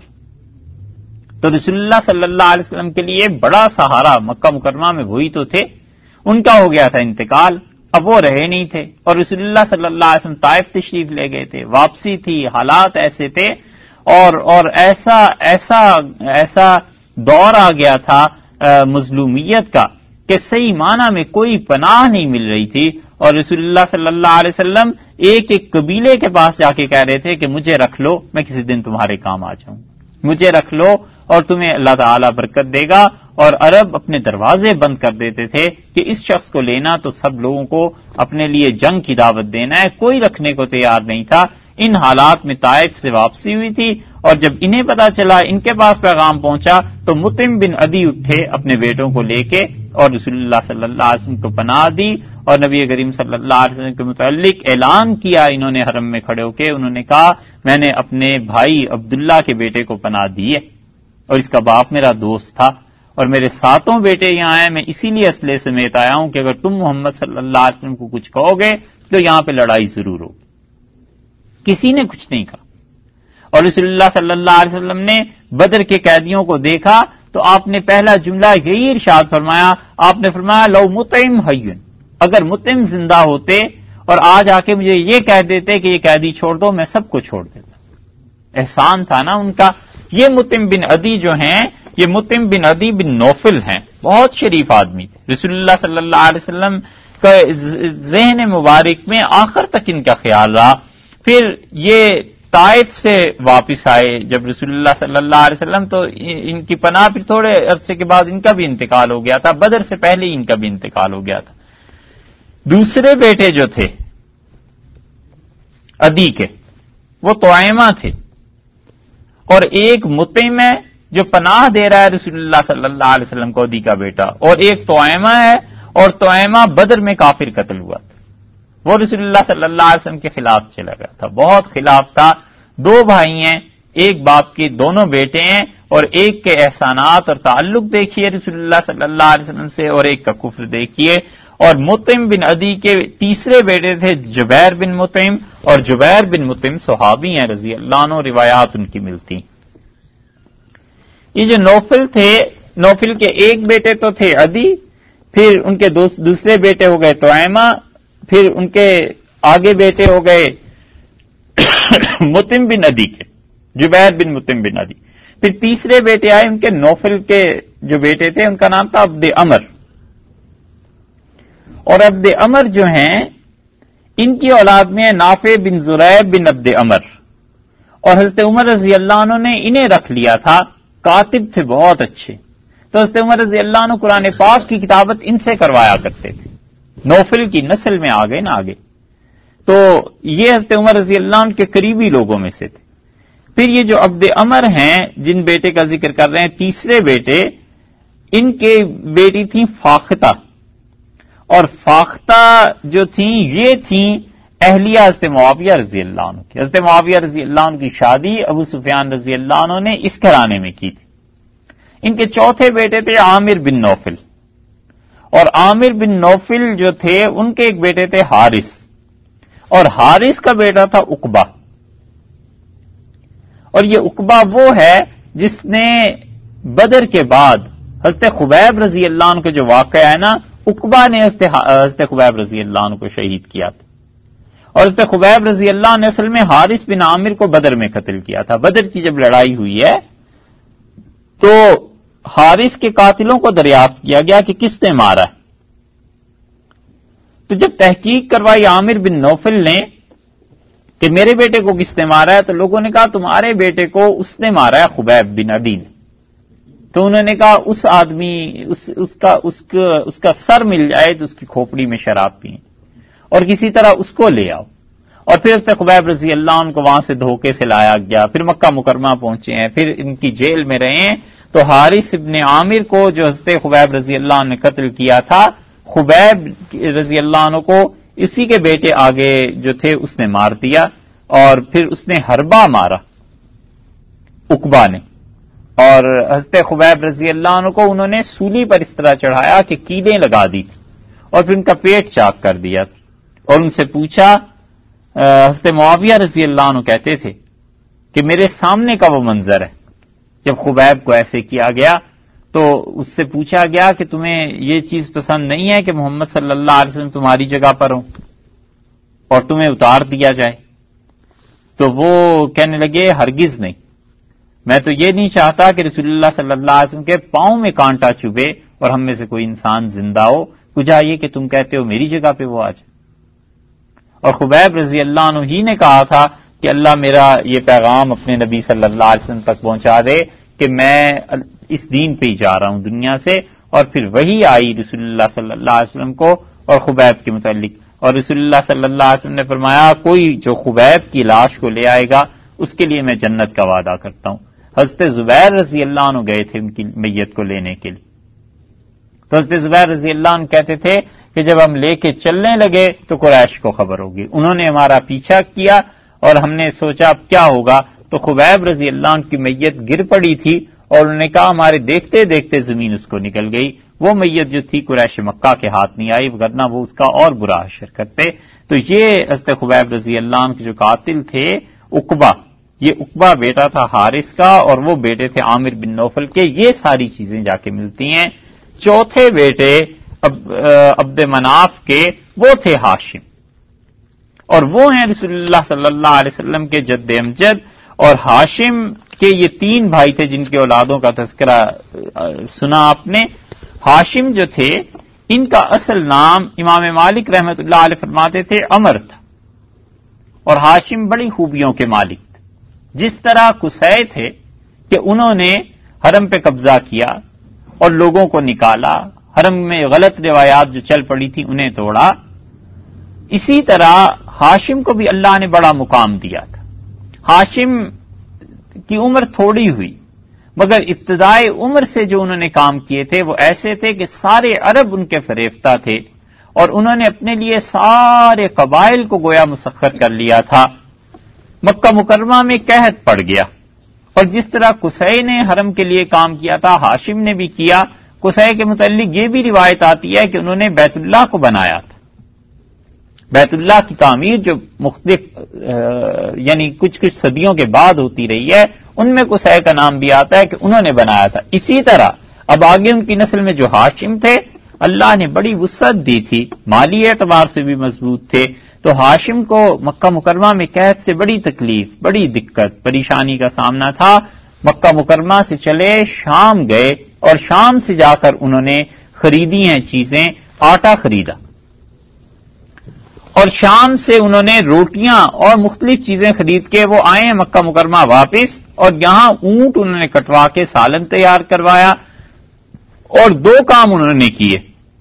تو رسول اللہ صلی اللہ علیہ وسلم کے لیے بڑا سہارا مکہ مکرمہ میں وہی تو تھے. ان کا ہو گیا تھا انتقال، اب وہ رہے نہیں تھے، اور رسول اللہ صلی اللہ علیہ وسلم طائف تشریف لے گئے تھے. واپسی تھی، حالات ایسے تھے اور ایسا دور آ گیا تھا مظلومیت کا کہ صحیح معنی میں کوئی پناہ نہیں مل رہی تھی. اور رسول اللہ صلی اللہ علیہ وسلم ایک ایک قبیلے کے پاس جا کے کہہ رہے تھے کہ مجھے رکھ لو، میں کسی دن تمہارے کام آ جاؤں، مجھے رکھ لو اور تمہیں اللہ تعالیٰ برکت دے گا. اور عرب اپنے دروازے بند کر دیتے تھے کہ اس شخص کو لینا تو سب لوگوں کو اپنے لیے جنگ کی دعوت دینا ہے، کوئی رکھنے کو تیار نہیں تھا. ان حالات میں طائف سے واپسی ہوئی تھی، اور جب انہیں پتا چلا، ان کے پاس پیغام پہنچا، تو مطعم بن عدی اٹھے اپنے بیٹوں کو لے کے اور رسول اللہ صلی اللہ علیہ وسلم کو پناہ دی. اور نبی کریم صلی اللہ علیہ وسلم کے متعلق اعلان کیا انہوں نے حرم میں کھڑے ہو کے. انہوں نے کہا میں نے اپنے بھائی عبداللہ کے بیٹے کو پناہ دی ہے، اور اس کا باپ میرا دوست تھا، اور میرے 7 بیٹے یہاں ہیں، میں اسی لیے اسلحے سمیت آیا ہوں کہ اگر تم محمد صلی اللہ علیہ وسلم کو کچھ کہو گے تو یہاں پہ لڑائی ضرور ہوگی. کسی نے کچھ نہیں کہا. اور رسول اللہ صلی اللہ علیہ وسلم نے بدر کے قیدیوں کو دیکھا تو آپ نے پہلا جملہ یہی ارشاد فرمایا، آپ نے فرمایا لو مطعم حی، اگر مطعم زندہ ہوتے اور آج آ کے مجھے یہ کہہ دیتے کہ یہ قیدی چھوڑ دو، میں سب کو چھوڑ دیتا. احسان تھا نا ان کا. یہ مطعم بن عدی جو ہیں، یہ مطعم بن عدی بن نوفل ہیں، بہت شریف آدمی تھے. رسول اللہ صلی اللہ علیہ وسلم کا ذہن مبارک میں آخر تک ان کا خیال رہا. پھر یہ طائف سے واپس آئے جب رسول اللہ صلی اللہ علیہ وسلم، تو ان کی پناہ پھر تھوڑے عرصے کے بعد ان کا بھی انتقال ہو گیا تھا. بدر سے پہلے ان کا بھی انتقال ہو گیا تھا. دوسرے بیٹے جو تھے عدی کے، وہ طعیمہ تھے، اور ایک مطعم ہے جو پناہ دے رہا ہے رسول اللہ صلی اللہ علیہ وسلم کو، عدی کا بیٹا، اور ایک طعیمہ ہے، اور طعیمہ بدر میں کافر قتل ہوا تھا. وہ رسول اللہ صلی اللہ علیہ وسلم کے خلاف چلا گیا تھا، بہت خلاف تھا. 2 بھائی ہیں، ایک باپ کے 2 بیٹے ہیں، اور ایک کے احسانات اور تعلق دیکھیے رسول اللہ صلی اللہ علیہ وسلم سے، اور ایک کا کفر دیکھیے. اور مطعم بن عدی کے تیسرے بیٹے تھے جبیر بن مطعم، اور جبیر بن مطعم صحابی ہیں رضی اللہ عنہ، روایات ان کی ملتی. یہ جو نوفل تھے، نوفل کے ایک بیٹے تو تھے عدی، پھر ان کے دوسرے بیٹے ہو گئے طعیمہ، پھر ان کے آگے بیٹے ہو گئے مطعم بن عدی کے، جبیر بن مطعم بن عدی، پھر تیسرے بیٹے آئے ان کے نوفل کے جو بیٹے تھے ان کا نام تھا عبد عمر، اور عبد عمر جو ہیں ان کی اولاد میں نافع بن زریب بن عبد عمر، اور حضرت عمر رضی اللہ عنہ نے انہیں رکھ لیا تھا، کاتب تھے بہت اچھے، تو حضرت عمر رضی اللہ عنہ قرآن پاک کی کتابت ان سے کروایا کرتے تھے، نوفل کی نسل میں آگئے نا آگے، تو یہ حضرت عمر رضی اللہ عنہ کے قریبی لوگوں میں سے تھے۔ پھر یہ جو عبد عمر ہیں جن بیٹے کا ذکر کر رہے ہیں، تیسرے بیٹے، ان کے بیٹی تھیں فاختہ، اور فاختہ جو تھیں یہ تھیں اہلیہ حضرت معاویہ رضی اللہ عنہ کی۔ حضرت معاویہ رضی اللہ عنہ کی شادی ابو سفیان رضی اللہ عنہ نے اس گھرانے میں کی تھی۔ ان کے چوتھے بیٹے تھے عامر بن نوفل، اور عامر بن نوفل جو تھے ان کے ایک بیٹے تھے حارث، اور حارث کا بیٹا تھا عقبہ، اور یہ عقبہ وہ ہے جس نے بدر کے بعد حضرت خبیب رضی اللہ عنہ کا جو واقعہ ہے نا، عقبہ نے حضرت خبیب رضی اللہ عنہ کو شہید کیا تھا، اور حضرت خبیب رضی اللہ عنہ نے اصل میں حارث بن عامر کو بدر میں قتل کیا تھا۔ بدر کی جب لڑائی ہوئی ہے تو حارث کے قاتلوں کو دریافت کیا گیا کہ کس نے مارا ہے، تو جب تحقیق کروائی عامر بن نوفل نے کہ میرے بیٹے کو کس نے مارا ہے، تو لوگوں نے کہا تمہارے بیٹے کو اس نے مارا ہے خبیب بن عدی نے، تو انہوں نے کہا اس آدمی اس کا سر مل جائے تو اس کی کھوپڑی میں شراب پئیں اور کسی طرح اس کو لے آؤ، اور پھر حضرت خبیب رضی اللہ عنہ کو وہاں سے دھوکے سے لایا گیا، پھر مکہ مکرمہ پہنچے ہیں، پھر ان کی جیل میں رہے ہیں، تو حارث ابن عامر کو جو حضرت خبیب رضی اللہ عنہ نے قتل کیا تھا، خبیب رضی اللہ عنہ کو اسی کے بیٹے آگے جو تھے اس نے مار دیا، اور پھر اس نے حربہ مارا عقبہ نے، اور حضرت خبیب رضی اللہ عنہ کو انہوں نے سولی پر اس طرح چڑھایا کہ کیلیں لگا دی تھی، اور پھر ان کا پیٹ چاک کر دیا تھا، اور ان سے پوچھا، حضرت معاویہ رضی اللہ عنہ کہتے تھے کہ میرے سامنے کا وہ منظر ہے، جب خبیب کو ایسے کیا گیا تو اس سے پوچھا گیا کہ تمہیں یہ چیز پسند نہیں ہے کہ محمد صلی اللہ علیہ وسلم تمہاری جگہ پر ہوں اور تمہیں اتار دیا جائے؟ تو وہ کہنے لگے ہرگز نہیں، میں تو یہ نہیں چاہتا کہ رسول اللہ صلی اللہ علیہ وسلم کے پاؤں میں کانٹا چبھے اور ہم میں سے کوئی انسان زندہ ہو، کجا یہ کہ تم کہتے ہو میری جگہ پہ وہ آ جائے۔ اور خبیب رضی اللہ عنہ ہی نے کہا تھا کہ اللہ میرا یہ پیغام اپنے نبی صلی اللہ علیہ وسلم تک پہنچا دے کہ میں اس دین پہ ہی جا رہا ہوں دنیا سے، اور پھر وہی آئی رسول اللہ صلی اللہ علیہ وسلم کو اور خبیب کے متعلق، اور رسول اللہ صلی اللہ علیہ وسلم نے فرمایا کوئی جو خبیب کی لاش کو لے آئے گا اس کے لیے میں جنت کا وعدہ کرتا ہوں۔ حضرت زبیر رضی اللہ عنہ گئے تھے ان کی میت کو لینے کے لیے، تو حضرت زبیر رضی اللہ عنہ کہتے تھے کہ جب ہم لے کے چلنے لگے تو قریش کو خبر ہوگی، انہوں نے ہمارا پیچھا کیا اور ہم نے سوچا اب کیا ہوگا، تو خبیب رضی اللہ عنہ کی میت گر پڑی تھی اور انہوں نے کہا ہمارے دیکھتے دیکھتے زمین اس کو نکل گئی، وہ میت جو تھی قریش مکہ کے ہاتھ نہیں آئی، ورنہ وہ اس کا اور برا حشر کرتے۔ تو یہ حضرت خبیب رضی اللہ عنہ کے جو قاتل تھے عقبہ، یہ عقبہ بیٹا تھا حارث کا اور وہ بیٹے تھے عامر بن نوفل کے، یہ ساری چیزیں جا کے ملتی ہیں۔ چوتھے بیٹے عبد مناف کے وہ تھے ہاشم، اور وہ ہیں رسول اللہ صلی اللہ علیہ وسلم کے جد امجد، اور ہاشم کے یہ تین بھائی تھے جن کے اولادوں کا تذکرہ سنا آپ نے۔ ہاشم جو تھے ان کا اصل نام امام مالک رحمۃ اللہ علیہ فرماتے تھے عمر تھا، اور ہاشم بڑی خوبیوں کے مالک تھے، جس طرح قصی تھے کہ انہوں نے حرم پہ قبضہ کیا اور لوگوں کو نکالا، حرم میں غلط روایات جو چل پڑی تھی انہیں توڑا، اسی طرح ہاشم کو بھی اللہ نے بڑا مقام دیا تھا۔ ہاشم کی عمر تھوڑی ہوئی مگر ابتدائے عمر سے جو انہوں نے کام کیے تھے وہ ایسے تھے کہ سارے عرب ان کے فریفتہ تھے، اور انہوں نے اپنے لیے سارے قبائل کو گویا مسخر کر لیا تھا۔ مکہ مکرمہ میں قحط پڑ گیا، اور جس طرح قصی نے حرم کے لیے کام کیا تھا ہاشم نے بھی کیا۔ قصی کے متعلق یہ بھی روایت آتی ہے کہ انہوں نے بیت اللہ کو بنایا تھا، بیت اللہ کی تعمیر جو مختلف یعنی کچھ صدیوں کے بعد ہوتی رہی ہے، ان میں قصی کا نام بھی آتا ہے کہ انہوں نے بنایا تھا۔ اسی طرح اب آگے ان کی نسل میں جو ہاشم تھے، اللہ نے بڑی وسعت دی تھی، مالی اعتبار سے بھی مضبوط تھے، تو ہاشم کو مکہ مکرمہ میں قحط سے بڑی تکلیف، بڑی دقت پریشانی کا سامنا تھا۔ مکہ مکرمہ سے چلے شام گئے اور شام سے جا کر انہوں نے خریدی ہیں چیزیں، آٹا خریدا، اور شام سے انہوں نے روٹیاں اور مختلف چیزیں خرید کے وہ آئے ہیں مکہ مکرمہ واپس، اور یہاں اونٹ انہوں نے کٹوا کے سالن تیار کروایا، اور دو کام انہوں نے کیے۔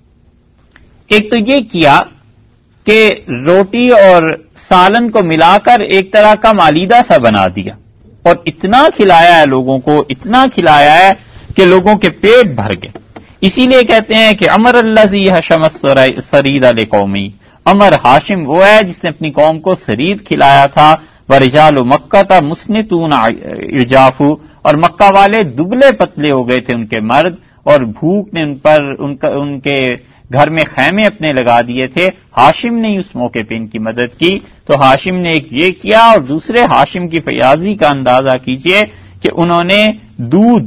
ایک تو یہ کیا کہ روٹی اور سالن کو ملا کر ایک طرح کا مالیدہ سا بنا دیا، اور اتنا کھلایا ہے لوگوں کو، اتنا کھلایا ہے کہ لوگوں کے پیٹ بھر گئے۔ اسی لیے کہتے ہیں کہ امر الذی حشم السرید لقومی، امر ہاشم وہ ہے جس نے اپنی قوم کو سرید کھلایا تھا۔ ورجال مکہ تا مسنتون ارجاف، اور مکہ والے دبلے پتلے ہو گئے تھے ان کے مرد، اور بھوک نے ان کے گھر میں خیمے اپنے لگا دیے تھے۔ ہاشم نے اس موقع پہ ان کی مدد کی، تو ہاشم نے ایک یہ کیا، اور دوسرے ہاشم کی فیاضی کا اندازہ کیجئے کہ انہوں نے دودھ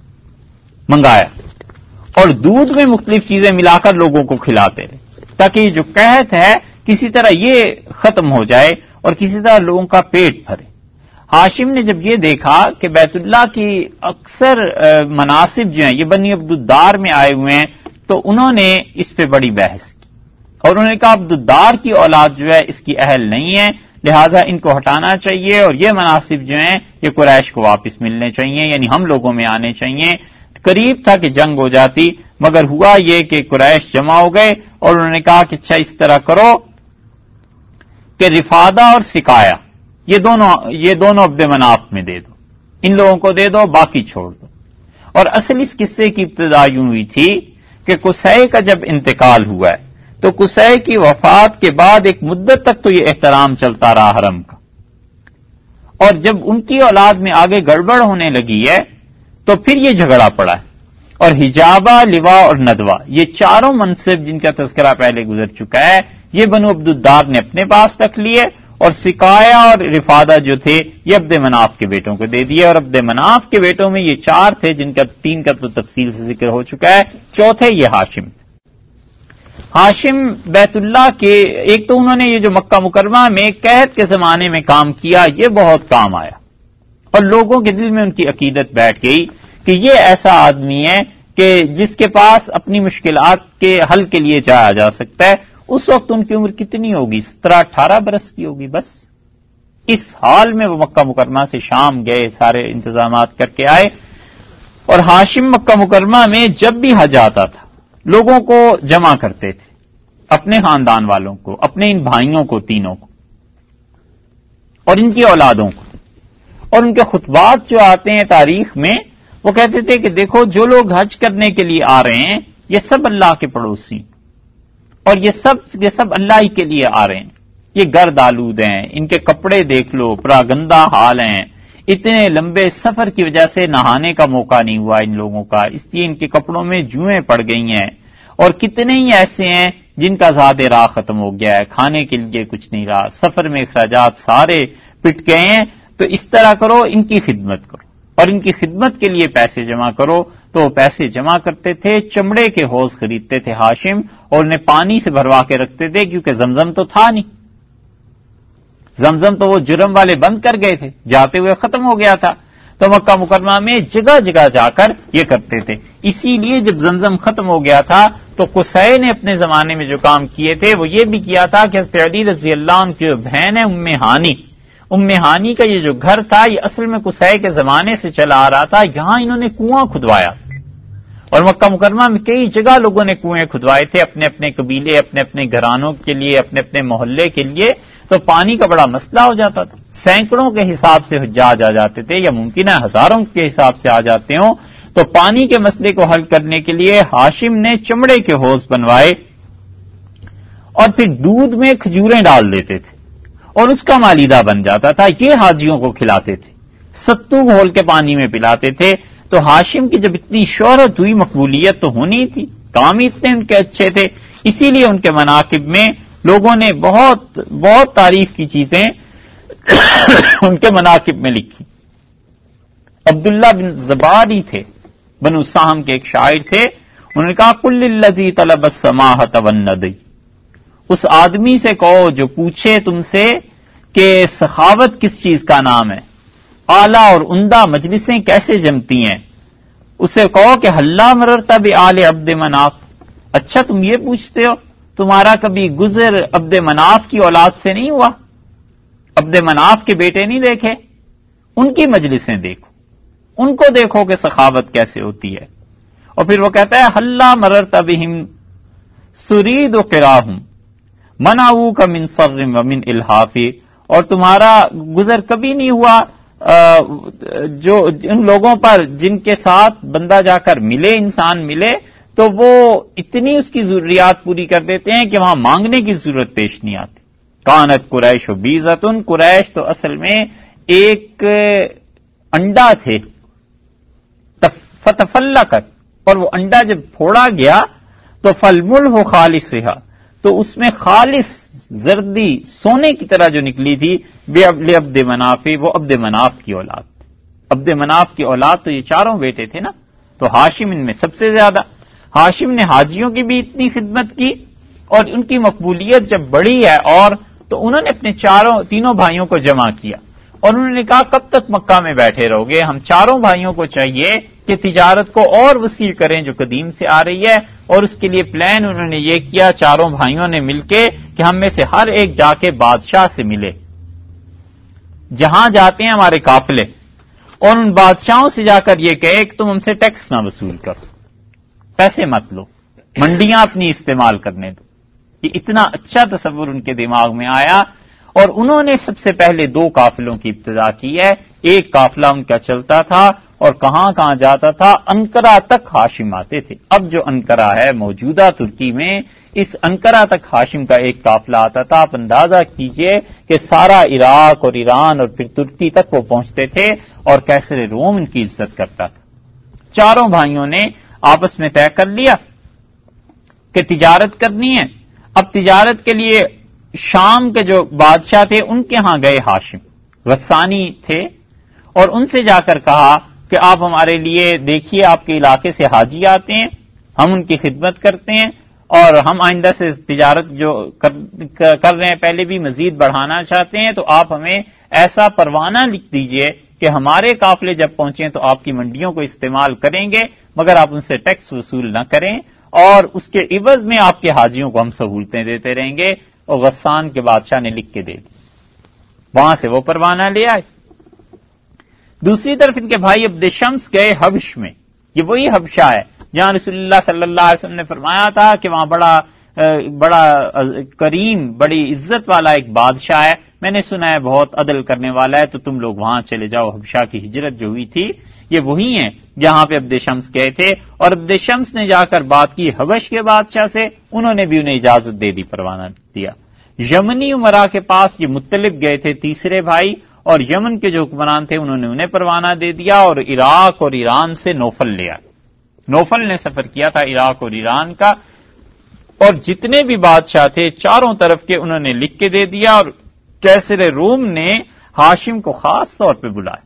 منگایا اور دودھ میں مختلف چیزیں ملا کر لوگوں کو کھلاتے رہے، تاکہ جو قحط ہے کسی طرح یہ ختم ہو جائے اور کسی طرح لوگوں کا پیٹ بھرے۔ ہاشم نے جب یہ دیکھا کہ بیت اللہ کی اکثر مناسب جو ہیں یہ بنی عبدالدار میں آئے ہوئے ہیں، تو انہوں نے اس پہ بڑی بحث کی، اور انہوں نے کہا عبدالدار کی اولاد جو ہے اس کی اہل نہیں ہے، لہٰذا ان کو ہٹانا چاہیے، اور یہ مناسب جو ہیں یہ قریش کو واپس ملنے چاہیے، یعنی ہم لوگوں میں آنے چاہیے۔ قریب تھا کہ جنگ ہو جاتی، مگر ہوا یہ کہ قریش جمع ہو گئے، اور انہوں نے کہا کہ اچھا اس طرح کرو کہ رفادہ اور سکایا یہ دونوں عبد مناف میں دے دو، ان لوگوں کو دے دو، باقی چھوڑ دو۔ اور اصل اس قصے کی ابتدا یوں ہوئی تھی کہ قصی کا جب انتقال ہوا ہے تو قصی کی وفات کے بعد ایک مدت تک تو یہ احترام چلتا رہا حرم کا، اور جب ان کی اولاد میں آگے گڑبڑ ہونے لگی ہے تو پھر یہ جھگڑا پڑا ہے، اور حجابہ، لوا اور ندوہ یہ چاروں منصب جن کا تذکرہ پہلے گزر چکا ہے یہ بنو عبدالدار نے اپنے پاس رکھ لیے، اور سکایا اور رفادہ جو تھے یہ عبد مناف کے بیٹوں کو دے دیے، اور عبد مناف کے بیٹوں میں یہ چار تھے جن کا تین کا تو تفصیل سے ذکر ہو چکا ہے، چوتھے یہ ہاشم تھے۔ ہاشم بیت اللہ کے ایک تو انہوں نے یہ جو مکہ مکرمہ میں قحط کے زمانے میں کام کیا یہ بہت کام آیا، اور لوگوں کے دل میں ان کی عقیدت بیٹھ گئی کہ یہ ایسا آدمی ہے کہ جس کے پاس اپنی مشکلات کے حل کے لیے جایا جا سکتا ہے۔ اس وقت ان کی عمر کتنی ہوگی؟ 17-18 برس کی ہوگی بس۔ اس حال میں وہ مکہ مکرمہ سے شام گئے، سارے انتظامات کر کے آئے، اور ہاشم مکہ مکرمہ میں جب بھی حج آتا تھا لوگوں کو جمع کرتے تھے، اپنے خاندان والوں کو، اپنے ان بھائیوں کو تینوں کو، اور ان کی اولادوں کو، اور ان کے خطبات جو آتے ہیں تاریخ میں وہ کہتے تھے کہ دیکھو جو لوگ حج کرنے کے لیے آ رہے ہیں یہ سب اللہ کے پڑوسی، اور یہ سب اللہ ہی کے لیے آ رہے ہیں، یہ گرد آلود ہیں، ان کے کپڑے دیکھ لو پورا گندا حال ہیں، اتنے لمبے سفر کی وجہ سے نہانے کا موقع نہیں ہوا ان لوگوں کا، اس لیے ان کے کپڑوں میں جوئیں پڑ گئی ہیں، اور کتنے ہی ایسے ہیں جن کا زاد راہ ختم ہو گیا ہے، کھانے کے لیے کچھ نہیں رہا، سفر میں اخراجات سارے پٹ گئے ہیں، تو اس طرح کرو ان کی خدمت کرو، اور ان کی خدمت کے لیے پیسے جمع کرو۔ تو وہ پیسے جمع کرتے تھے، چمڑے کے حوض خریدتے تھے ہاشم، اور انہیں پانی سے بھروا کے رکھتے تھے، کیونکہ زمزم تو تھا نہیں، زمزم تو وہ جرم والے بند کر گئے تھے، جاتے ہوئے ختم ہو گیا تھا، تو مکہ مکرمہ میں جگہ جگہ جا کر یہ کرتے تھے۔ اسی لیے جب زمزم ختم ہو گیا تھا تو قصی نے اپنے زمانے میں جو کام کیے تھے وہ یہ بھی کیا تھا کہ حضرت علی رضی اللہ عنہ کی جو بہن ہے ام ہانی کا یہ جو گھر تھا یہ اصل میں قصی کے زمانے سے چلا آ رہا تھا، یہاں انہوں نے کنواں کھدوایا، اور مکہ مکرمہ میں کئی جگہ لوگوں نے کنویں کھدوائے تھے اپنے اپنے قبیلے، اپنے اپنے گھرانوں کے لیے، اپنے اپنے محلے کے لیے، تو پانی کا بڑا مسئلہ ہو جاتا تھا، سینکڑوں کے حساب سے حجاج آ جاتے تھے، یا ممکن ہے ہزاروں کے حساب سے آ جاتے ہوں، تو پانی کے مسئلے کو حل کرنے کے لیے ہاشم نے چمڑے کے حوض بنوائے، اور پھر دودھ میں کھجوریں ڈال دیتے تھے، اور اس کا مالیدہ بن جاتا تھا، یہ حاجیوں کو کھلاتے تھے، ستو گھول کے پانی میں پلاتے تھے۔ تو ہاشم کی جب اتنی شہرت ہوئی، مقبولیت تو ہونی تھی، کام ہی اتنے ان کے اچھے تھے، اسی لیے ان کے مناقب میں لوگوں نے بہت بہت تعریف کی چیزیں ان کے مناقب میں لکھی. عبداللہ بن زباری تھے، بنو سہم کے ایک شاعر تھے. انہوں نے کہا کل الذی طلب السماحۃ والندی، اس آدمی سے کہو جو پوچھے تم سے کہ سخاوت کس چیز کا نام ہے، اعلیٰ اور عمدہ مجلسیں کیسے جمتی ہیں، اسے کہو کہ ہلا مررت بآل عبد مناف، اچھا تم یہ پوچھتے ہو تمہارا کبھی گزر عبد مناف کی اولاد سے نہیں ہوا؟ عبد مناف کے بیٹے نہیں دیکھے؟ ان کی مجلسیں دیکھو، ان کو دیکھو کہ سخاوت کیسے ہوتی ہے. اور پھر وہ کہتا ہے ہلا مررت بہم سرید و قراہم منعوک من صر ومن الحاف، اور تمہارا گزر کبھی نہیں ہوا جو ان لوگوں پر جن کے ساتھ بندہ جا کر ملے، انسان ملے تو وہ اتنی اس کی ضروریات پوری کر دیتے ہیں کہ وہاں مانگنے کی ضرورت پیش نہیں آتی. کانت قریش و بیزتن، قریش تو اصل میں ایک انڈا تھے، فتفلقت، اور وہ انڈا جب پھوڑا گیا تو فالملح خالصھا، تو اس میں خالص زردی سونے کی طرح جو نکلی تھی، عبد مناف، وہ عبد مناف کی اولاد. عبد مناف کی اولاد تو یہ چاروں بیٹے تھے نا، تو ہاشم ان میں سب سے زیادہ. ہاشم نے حاجیوں کی بھی اتنی خدمت کی، اور ان کی مقبولیت جب بڑھی ہے اور تو انہوں نے اپنے تینوں بھائیوں کو جمع کیا اور انہوں نے کہا کب تک مکہ میں بیٹھے رہو گے؟ ہم چاروں بھائیوں کو چاہیے کہ تجارت کو اور وسیع کریں جو قدیم سے آ رہی ہے. اور اس کے لیے پلان انہوں نے یہ کیا چاروں بھائیوں نے مل کے کہ ہم میں سے ہر ایک جا کے بادشاہ سے ملے، جہاں جاتے ہیں ہمارے قافلے، اور ان بادشاہوں سے جا کر یہ کہے کہ تم ہم سے ٹیکس نہ وصول کرو، پیسے مت لو، منڈیاں اپنی استعمال کرنے دو. یہ اتنا اچھا تصور ان کے دماغ میں آیا، اور انہوں نے سب سے پہلے 2 قافلوں کی ابتدا کی ہے. ایک قافلہ ان کا چلتا تھا اور کہاں کہاں جاتا تھا، انقرہ تک ہاشم آتے تھے. اب جو انقرہ ہے موجودہ ترکی میں، اس انقرہ تک ہاشم کا ایک قافلہ آتا تھا. آپ اندازہ کیجئے کہ سارا عراق اور ایران اور پھر ترکی تک وہ پہنچتے تھے، اور کیسر روم ان کی عزت کرتا تھا. چاروں بھائیوں نے آپس میں طے کر لیا کہ تجارت کرنی ہے. اب تجارت کے لیے شام کے جو بادشاہ تھے ان کے ہاں گئے، ہاشم غسانی تھے، اور ان سے جا کر کہا کہ آپ ہمارے لیے دیکھیے آپ کے علاقے سے حاجی آتے ہیں، ہم ان کی خدمت کرتے ہیں، اور ہم آئندہ سے تجارت جو کر رہے ہیں پہلے بھی مزید بڑھانا چاہتے ہیں، تو آپ ہمیں ایسا پروانہ لکھ دیجئے کہ ہمارے قافلے جب پہنچیں تو آپ کی منڈیوں کو استعمال کریں گے، مگر آپ ان سے ٹیکس وصول نہ کریں، اور اس کے عوض میں آپ کے حاجیوں کو ہم سہولتیں دیتے رہیں گے. اور غسان کے بادشاہ نے لکھ کے دے دی، وہاں سے وہ پروانہ لے آئے. دوسری طرف ان کے بھائی عبد شمس گئے حبش میں. یہ وہی حبشہ ہے جہاں رسول اللہ صلی اللہ علیہ وسلم نے فرمایا تھا کہ وہاں بڑا کریم، بڑی عزت والا ایک بادشاہ ہے، میں نے سنا ہے بہت عدل کرنے والا ہے، تو تم لوگ وہاں چلے جاؤ. حبشہ کی ہجرت جو ہوئی تھی یہ وہی ہیں جہاں پہ عبد شمس گئے تھے، اور عبد شمس نے جا کر بات کی حبش کے بادشاہ سے، انہوں نے بھی انہیں اجازت دے دی، پروانہ دیا. یمنی عمرا کے پاس یہ مطلب گئے تھے تیسرے بھائی، اور یمن کے جو حکمران تھے انہوں نے انہیں پروانہ دے دیا، اور عراق اور ایران سے نوفل لے آئے. نوفل نے سفر کیا تھا عراق اور ایران کا، اور جتنے بھی بادشاہ تھے چاروں طرف کے انہوں نے لکھ کے دے دیا. اور کیسر روم نے ہاشم کو خاص طور پہ بلایا.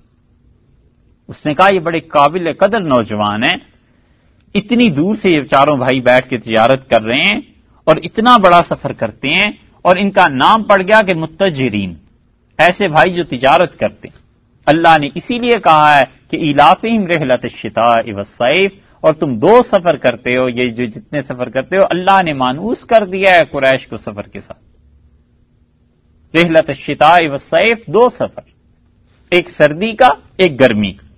اس نے کہا یہ بڑے قابل قدر نوجوان ہیں، اتنی دور سے یہ چاروں بھائی بیٹھ کے تجارت کر رہے ہیں اور اتنا بڑا سفر کرتے ہیں، اور ان کا نام پڑ گیا کہ متجرین، ایسے بھائی جو تجارت کرتے ہیں. اللہ نے اسی لیے کہا ہے کہ ایلافہم رحلۃ الشتاء والصیف، اور تم 2 سفر کرتے ہو، یہ جو جتنے سفر کرتے ہو اللہ نے مانوس کر دیا ہے قریش کو سفر کے ساتھ. رحلۃ الشتاء والصیف، 2 سفر، ایک سردی کا ایک گرمی کا.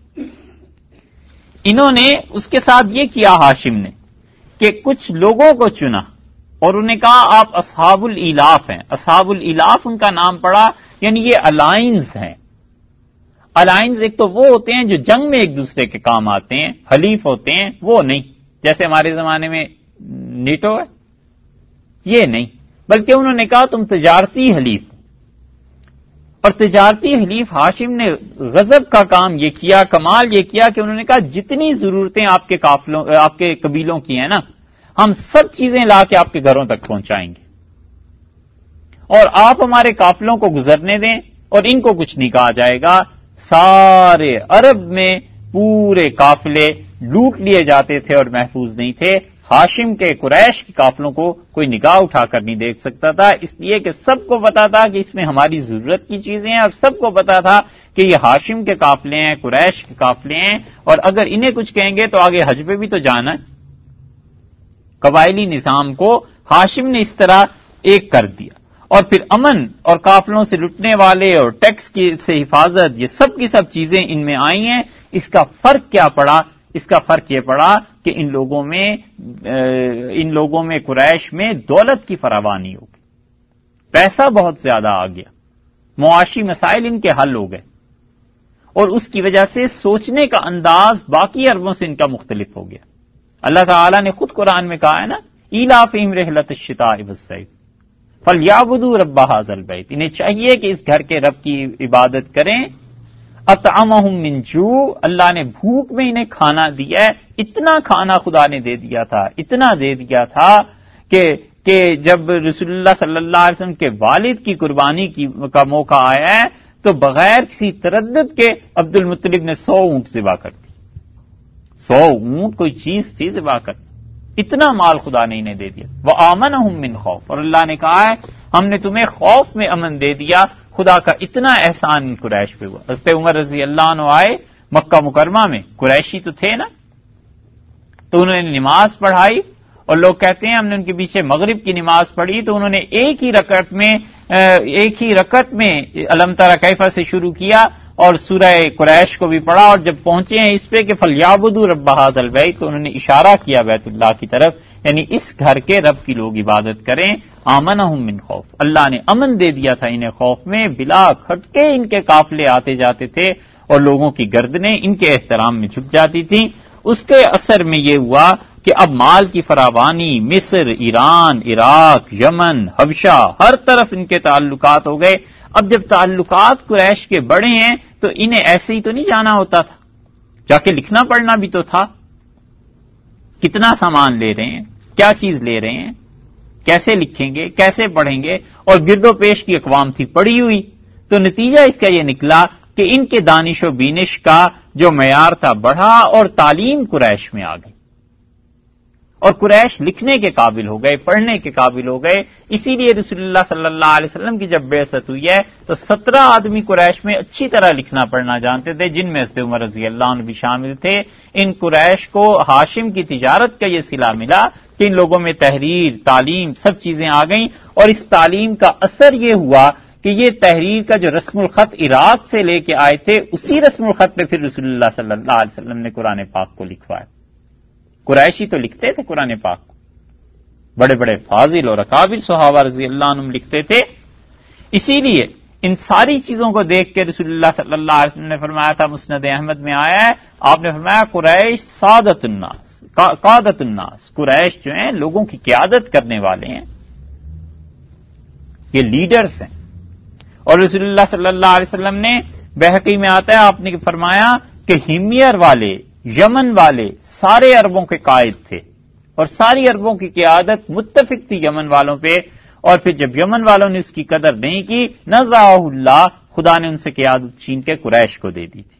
انہوں نے اس کے ساتھ یہ کیا ہاشم نے کہ کچھ لوگوں کو چنا اور انہیں کہا آپ اصحاب الالاف ہیں. اصحاب الالاف ان کا نام پڑا، یعنی یہ الائنز ہیں. الائنز ایک تو وہ ہوتے ہیں جو جنگ میں ایک دوسرے کے کام آتے ہیں، حلیف ہوتے ہیں، وہ نہیں جیسے ہمارے زمانے میں نیٹو ہے، یہ نہیں، بلکہ انہوں نے کہا تم تجارتی حلیف. اور تجارتی حلیف ہاشم نے غضب کا کام یہ کیا، کمال یہ کیا کہ انہوں نے کہا جتنی ضرورتیں آپ کے قافلوں آپ کے قبیلوں کی ہیں نا، ہم سب چیزیں لا کے آپ کے گھروں تک پہنچائیں گے. اور آپ ہمارے قافلوں کو گزرنے دیں اور ان کو کچھ نہیں کہا جائے گا. سارے عرب میں پورے قافلے لوٹ لیے جاتے تھے اور محفوظ نہیں تھے. ہاشم کے قریش کے قافلوں کو کوئی نگاہ اٹھا کر نہیں دیکھ سکتا تھا، اس لیے کہ سب کو پتا تھا کہ اس میں ہماری ضرورت کی چیزیں ہیں، اور سب کو پتا تھا کہ یہ ہاشم کے قافلے ہیں، قریش کے قافلے ہیں، اور اگر انہیں کچھ کہیں گے تو آگے حج پہ بھی تو جانا ہے. قبائلی نظام کو ہاشم نے اس طرح ایک کر دیا، اور پھر امن اور قافلوں سے لٹنے والے اور ٹیکس کی سے حفاظت، یہ سب کی سب چیزیں ان میں آئی ہیں. اس کا فرق کیا پڑا؟ اس کا فرق یہ پڑا کہ ان لوگوں میں قریش میں دولت کی فراوانی ہو گئی، پیسہ بہت زیادہ آ گیا، معاشی مسائل ان کے حل ہو گئے، اور اس کی وجہ سے سوچنے کا انداز باقی عربوں سے ان کا مختلف ہو گیا. اللہ تعالیٰ نے خود قرآن میں کہا ہے نا، ایلافہم رحلۃ الشتاء والصیف فلیعبدوا رب ھذا البیت، انہیں چاہیے کہ اس گھر کے رب کی عبادت کریں. اطعمہم من جوع، اللہ نے بھوک میں انہیں کھانا دیا ہے. اتنا کھانا خدا نے دے دیا تھا، اتنا دے دیا تھا کہ جب رسول اللہ صلی اللہ علیہ وسلم کے والد کی قربانی کا موقع آیا ہے تو بغیر کسی تردد کے عبد المطلب نے 100 اونٹ ذبح کر دی. 100 اونٹ کوئی چیز تھی ذبح کر، اتنا مال خدا نے انہیں دے دیا. وآمنہم من خوف، اور اللہ نے کہا ہے ہم نے تمہیں خوف میں امن دے دیا. خدا کا اتنا احسان قریش پہ ہوا. حضرت عمر رضی اللہ عنہ آئے مکہ مکرمہ میں، قریشی تو تھے نا، تو انہوں نے نماز پڑھائی، اور لوگ کہتے ہیں ہم نے ان کے پیچھے مغرب کی نماز پڑھی تو انہوں نے ایک ہی رکعت میں الم تری کیف سے شروع کیا اور سورہ قریش کو بھی پڑھا، اور جب پہنچے ہیں اس پہ کہ فلیعبدوا رب ھذا البیت تو انہوں نے اشارہ کیا بیت اللہ کی طرف، یعنی اس گھر کے رب کی لوگ عبادت کریں. آمنہم من خوف، اللہ نے امن دے دیا تھا انہیں خوف میں. بلا کھٹکے ان کے قافلے آتے جاتے تھے اور لوگوں کی گردنیں ان کے احترام میں جھک جاتی تھیں. اس کے اثر میں یہ ہوا کہ اب مال کی فراوانی مصر، ایران، عراق، یمن، حبشہ، ہر طرف ان کے تعلقات ہو گئے. اب جب تعلقات قریش کے بڑے ہیں تو انہیں ایسے ہی تو نہیں جانا ہوتا تھا، جا کے لکھنا پڑھنا بھی تو تھا. کتنا سامان لے رہے ہیں، کیا چیز لے رہے ہیں، کیسے لکھیں گے، کیسے پڑھیں گے، اور گرد و پیش کی اقوام تھی پڑی ہوئی. تو نتیجہ اس کا یہ نکلا کہ ان کے دانش و بینش کا جو معیار تھا بڑھا اور تعلیم قریش میں آ گئی، اور قریش لکھنے کے قابل ہو گئے، پڑھنے کے قابل ہو گئے. اسی لیے رسول اللہ صلی اللہ علیہ وسلم کی جب بعثت ہوئی ہے تو 17 آدمی قریش میں اچھی طرح لکھنا پڑھنا جانتے تھے، جن میں حضرت عمر رضی اللہ عنہ بھی شامل تھے. ان قریش کو ہاشم کی تجارت کا یہ صلہ ملا کہ ان لوگوں میں تحریر، تعلیم، سب چیزیں آ گئیں، اور اس تعلیم کا اثر یہ ہوا کہ یہ تحریر کا جو رسم الخط عراق سے لے کے آئے تھے اسی رسم الخط پہ پھر رسول اللہ صلی اللہ علیہ وسلم نے قرآن پاک کو لکھوایا. قریشی تو لکھتے تھے قرآن پاک کو، بڑے بڑے فاضل اور اکابر صحابہ رضی اللہ عنہم لکھتے تھے. اسی لیے ان ساری چیزوں کو دیکھ کے رسول اللہ صلی اللہ علیہ وسلم نے فرمایا تھا، مسند احمد میں آیا ہے، آپ نے فرمایا قریش سعادت الناس، قادت الناس، قریش جو ہیں لوگوں کی قیادت کرنے والے ہیں، یہ لیڈرز ہیں. اور رسول اللہ صلی اللہ علیہ وسلم نے بحقی میں آتا ہے آپ نے فرمایا کہ ہمیر والے، یمن والے سارے عربوں کے قائد تھے، اور ساری عربوں کی قیادت متفق تھی یمن والوں پہ. اور پھر جب یمن والوں نے اس کی قدر نہیں کی، نزعہ اللہ، خدا نے ان سے قیادت چھین کے قریش کو دے دی تھی.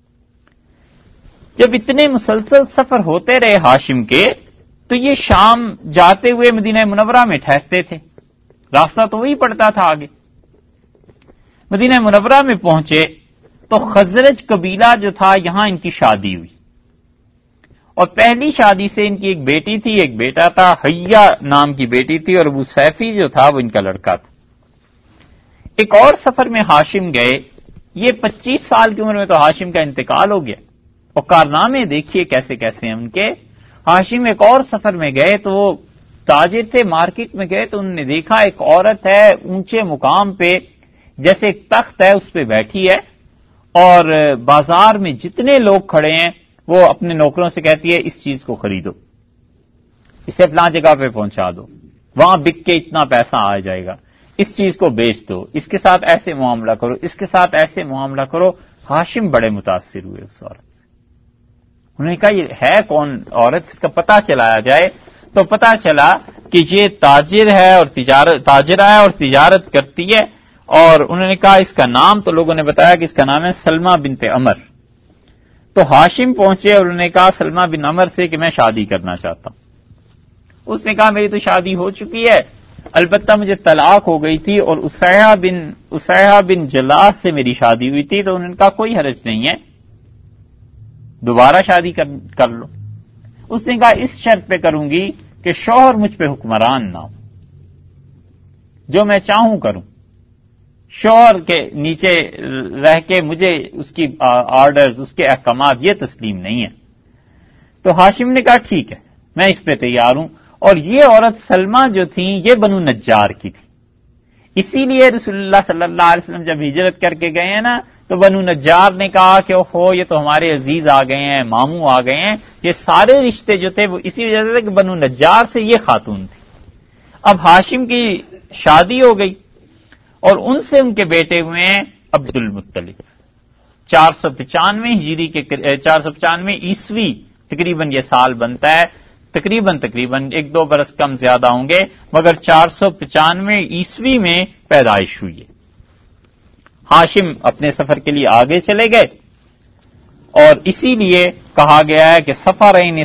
جب اتنے مسلسل سفر ہوتے رہے ہاشم کے تو یہ شام جاتے ہوئے مدینہ منورہ میں ٹھہرتے تھے، راستہ تو وہی پڑتا تھا آگے. مدینہ منورہ میں پہنچے تو خزرج قبیلہ جو تھا یہاں ان کی شادی ہوئی، اور پہلی شادی سے ان کی ایک بیٹی تھی، ایک بیٹا تھا، حیا نام کی بیٹی تھی، اور ابو سیفی جو تھا وہ ان کا لڑکا تھا. ایک اور سفر میں ہاشم گئے، یہ 25 سال کی عمر میں تو ہاشم کا انتقال ہو گیا، اور کارنامے دیکھیے کیسے کیسے ہیں ان کے. ہاشم ایک اور سفر میں گئے تو وہ تاجر تھے، مارکیٹ میں گئے تو انہوں نے دیکھا ایک عورت ہے اونچے مقام پہ، جیسے ایک تخت ہے اس پہ بیٹھی ہے، اور بازار میں جتنے لوگ کھڑے ہیں وہ اپنے نوکروں سے کہتی ہے اس چیز کو خریدو، اسے فلاں جگہ پہ پہنچا دو، وہاں بک کے اتنا پیسہ آ جائے گا، اس چیز کو بیچ دو، اس کے ساتھ ایسے معاملہ کرو، اس کے ساتھ ایسے معاملہ کرو. ہاشم بڑے متاثر ہوئے اس عورت سے. انہوں نے کہا یہ ہے کون عورت، اس کا پتہ چلایا جائے. تو پتا چلا کہ یہ تاجر ہے اور تاجرہ ہے اور تجارت کرتی ہے، اور انہوں نے کہا اس کا نام، تو لوگوں نے بتایا کہ اس کا نام ہے سلمہ بنت عمر۔ تو ہاشم پہنچے اور انہوں نے کہا سلمہ بن عمر سے کہ میں شادی کرنا چاہتا ہوں۔ اس نے کہا میری تو شادی ہو چکی ہے، البتہ مجھے طلاق ہو گئی تھی اور اسیہ بن جلاس سے میری شادی ہوئی تھی، تو انہوں نے کہا کوئی حرج نہیں ہے، دوبارہ شادی کر لو۔ اس نے کہا اس شرط پہ کروں گی کہ شوہر مجھ پہ حکمران نہ ہو، جو میں چاہوں کروں، شوہر کے نیچے رہ کے مجھے اس کی آرڈرز، اس کے احکامات یہ تسلیم نہیں ہے۔ تو ہاشم نے کہا ٹھیک ہے میں اس پہ تیار ہوں۔ اور یہ عورت سلمہ جو تھیں یہ بنو نجار کی تھی، اسی لیے رسول اللہ صلی اللہ علیہ وسلم جب ہجرت کر کے گئے ہیں نا تو بنو نجار نے کہا کہ اوہو یہ تو ہمارے عزیز آ گئے ہیں، ماموں آ گئے ہیں۔ یہ سارے رشتے جو تھے وہ اسی وجہ سے کہ بنو نجار سے یہ خاتون تھی۔ اب ہاشم کی شادی ہو گئی اور ان سے ان کے بیٹے ہوئے ہیں عبد المطلب۔ 495 ہجری کے 495 عیسوی تقریباً یہ سال بنتا ہے، تقریباً 1-2 برس کم زیادہ ہوں گے، مگر 495 عیسوی میں پیدائش ہوئی ہے۔ ہاشم اپنے سفر کے لیے آگے چلے گئے، اور اسی لیے کہا گیا ہے کہ سفرین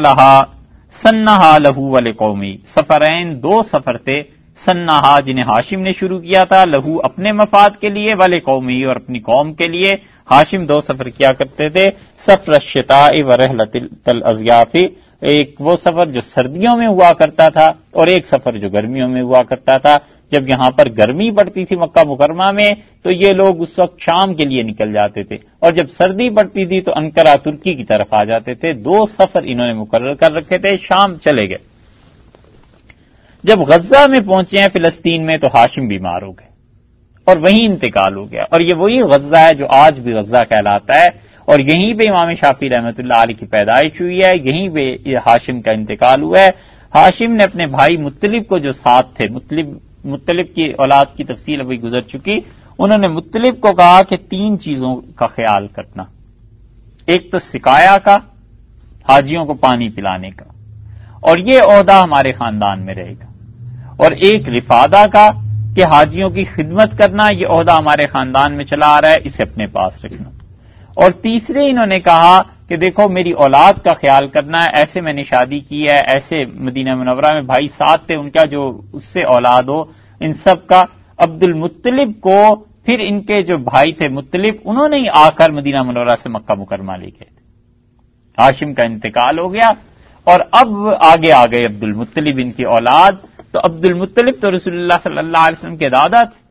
سنہا لہو ولقومی، سفرین 2 سفر تھے، سنہا جنہیں ہاشم نے شروع کیا تھا، لہو اپنے مفاد کے لیے، ولقومی اور اپنی قوم کے لیے۔ ہاشم 2 سفر کیا کرتے تھے، سفر الشتاء ورحلۃ الاضیاف، ایک وہ سفر جو سردیوں میں ہوا کرتا تھا اور ایک سفر جو گرمیوں میں ہوا کرتا تھا۔ جب یہاں پر گرمی پڑتی تھی مکہ مکرمہ میں تو یہ لوگ اس وقت شام کے لیے نکل جاتے تھے، اور جب سردی پڑتی تھی تو انقرہ ترکی کی طرف آ جاتے تھے۔ 2 سفر انہوں نے مقرر کر رکھے تھے، شام چلے گئے۔ جب غزہ میں پہنچے ہیں فلسطین میں تو ہاشم بیمار ہو گئے اور وہیں انتقال ہو گیا، اور یہ وہی غزہ ہے جو آج بھی غزہ کہلاتا ہے، اور یہیں پہ امام شافعی رحمۃ اللہ علیہ کی پیدائش ہوئی ہے، یہیں پہ ہاشم کا انتقال ہوا ہے۔ ہاشم نے اپنے بھائی مطلب کو جو ساتھ تھے، مطلب کی اولاد کی تفصیل ابھی گزر چکی، انہوں نے مطلب کو کہا کہ 3 چیزوں کا خیال کرنا، ایک تو سقایا کا، حاجیوں کو پانی پلانے کا، اور یہ عہدہ ہمارے خاندان میں رہے گا، اور ایک رفادہ کا کہ حاجیوں کی خدمت کرنا، یہ عہدہ ہمارے خاندان میں چلا آ رہا ہے، اسے اپنے پاس رکھنا، اور تیسرے انہوں نے کہا کہ دیکھو میری اولاد کا خیال کرنا ہے، ایسے میں نے شادی کی ہے، ایسے مدینہ منورہ میں بھائی ساتھ تھے ان کا جو اس سے اولاد ہو، ان سب کا۔ عبد المطلب کو پھر ان کے جو بھائی تھے مطلب، انہوں نے ہی آ کر مدینہ منورہ سے مکہ مکرمہ لے گئے تھے۔ ہاشم کا انتقال ہو گیا اور اب آگے آ گئے عبد المطلب ان کی اولاد۔ تو عبد المطلب تو رسول اللہ صلی اللہ علیہ وسلم کے دادا تھے۔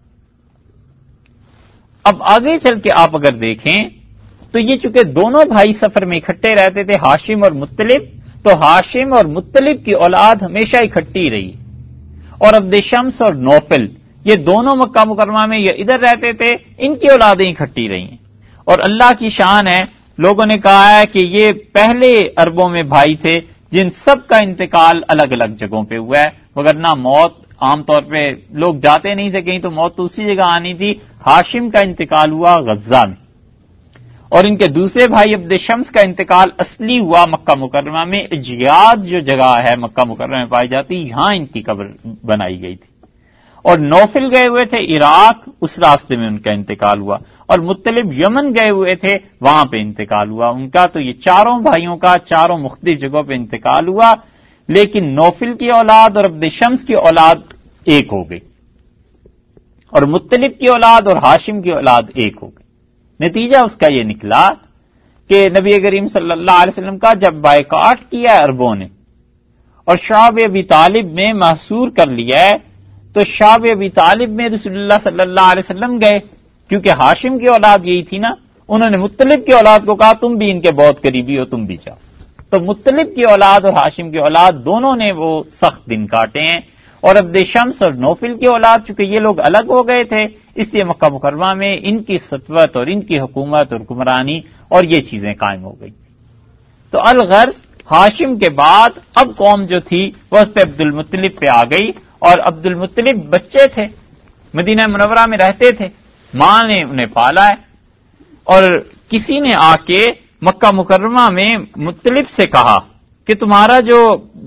اب آگے چل کے آپ اگر دیکھیں تو یہ چونکہ دونوں بھائی سفر میں اکٹھے رہتے تھے، ہاشم اور مطلب، تو ہاشم اور مطلب کی اولاد ہمیشہ اکٹھی رہی، اور عبد شمس اور نوفل یہ دونوں مکہ مکرمہ میں یہ ادھر رہتے تھے، ان کی اولادیں اکٹھی رہی ہیں۔ اور اللہ کی شان ہے، لوگوں نے کہا ہے کہ یہ پہلے عربوں میں بھائی تھے جن سب کا انتقال الگ الگ جگہوں پہ ہوا ہے، وگرنہ موت عام طور پہ لوگ جاتے نہیں تھے کہیں تو موت تو اسی جگہ آنی تھی۔ ہاشم کا انتقال ہوا غزہ میں، اور ان کے دوسرے بھائی عبد شمس کا انتقال اصلی ہوا مکہ مکرمہ میں، اجیاد جو جگہ ہے مکہ مکرمہ میں پائی جاتی، یہاں ان کی قبر بنائی گئی تھی۔ اور نوفل گئے ہوئے تھے عراق، اس راستے میں ان کا انتقال ہوا، اور مطلب یمن گئے ہوئے تھے، وہاں پہ انتقال ہوا ان کا۔ تو یہ چاروں بھائیوں کا 4 مختلف جگہوں پہ انتقال ہوا، لیکن نوفل کی اولاد اور عبد شمس کی اولاد ایک ہو گئی، اور مطلب کی اولاد اور ہاشم کی اولاد ایک ہو گئی۔ نتیجہ اس کا یہ نکلا کہ نبی کریم صلی اللہ علیہ وسلم کا جب بائیکاٹ کیا ہے عربوں نے اور شعب ابی طالب میں محصور کر لیا ہے، تو شعب ابی طالب میں رسول اللہ صلی اللہ علیہ وسلم گئے، کیونکہ ہاشم کی اولاد یہی تھی نا، انہوں نے مطلب کی اولاد کو کہا تم بھی ان کے بہت قریبی ہو، تم بھی جاؤ۔ تو مطلب کی اولاد اور ہاشم کی اولاد دونوں نے وہ سخت دن کاٹے ہیں، اور عبد شمس اور نوفل کی اولاد چونکہ یہ لوگ الگ ہو گئے تھے، اس لیے مکہ مکرمہ میں ان کی سطوت اور ان کی حکومت اور حکمرانی اور یہ چیزیں قائم ہو گئی۔ تو الغرض ہاشم کے بعد اب قوم جو تھی وہ اس پہ عبد المطلب پہ آ گئی، اور عبد المطلب بچے تھے، مدینہ منورہ میں رہتے تھے، ماں نے انہیں پالا ہے، اور کسی نے آ کے مکہ مکرمہ میں مطلب سے کہا کہ تمہارا جو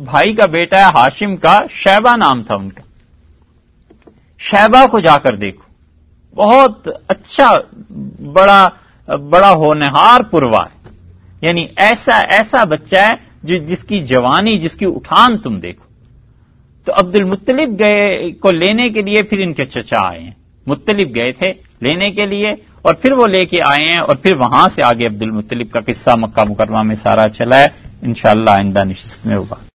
بھائی کا بیٹا ہے ہاشم کا، شیبہ نام تھا ان کا. شیبہ کو جا کر دیکھو، بہت اچھا بڑا ہونہار پروا ہے، یعنی ایسا بچہ ہے جس کی جوانی، جس کی اٹھان تم دیکھو. تو عبد المطلب گئے کو لینے کے لیے، پھر ان کے چچا آئے ہیں. مطلب گئے تھے لینے کے لیے اور پھر وہ لے کے آئے ہیں، اور پھر وہاں سے آگے عبد المطلب کا قصہ مکہ مکرمہ میں سارا چلا ہے. انشاءاللہ آئندہ نشست میں ہوگا.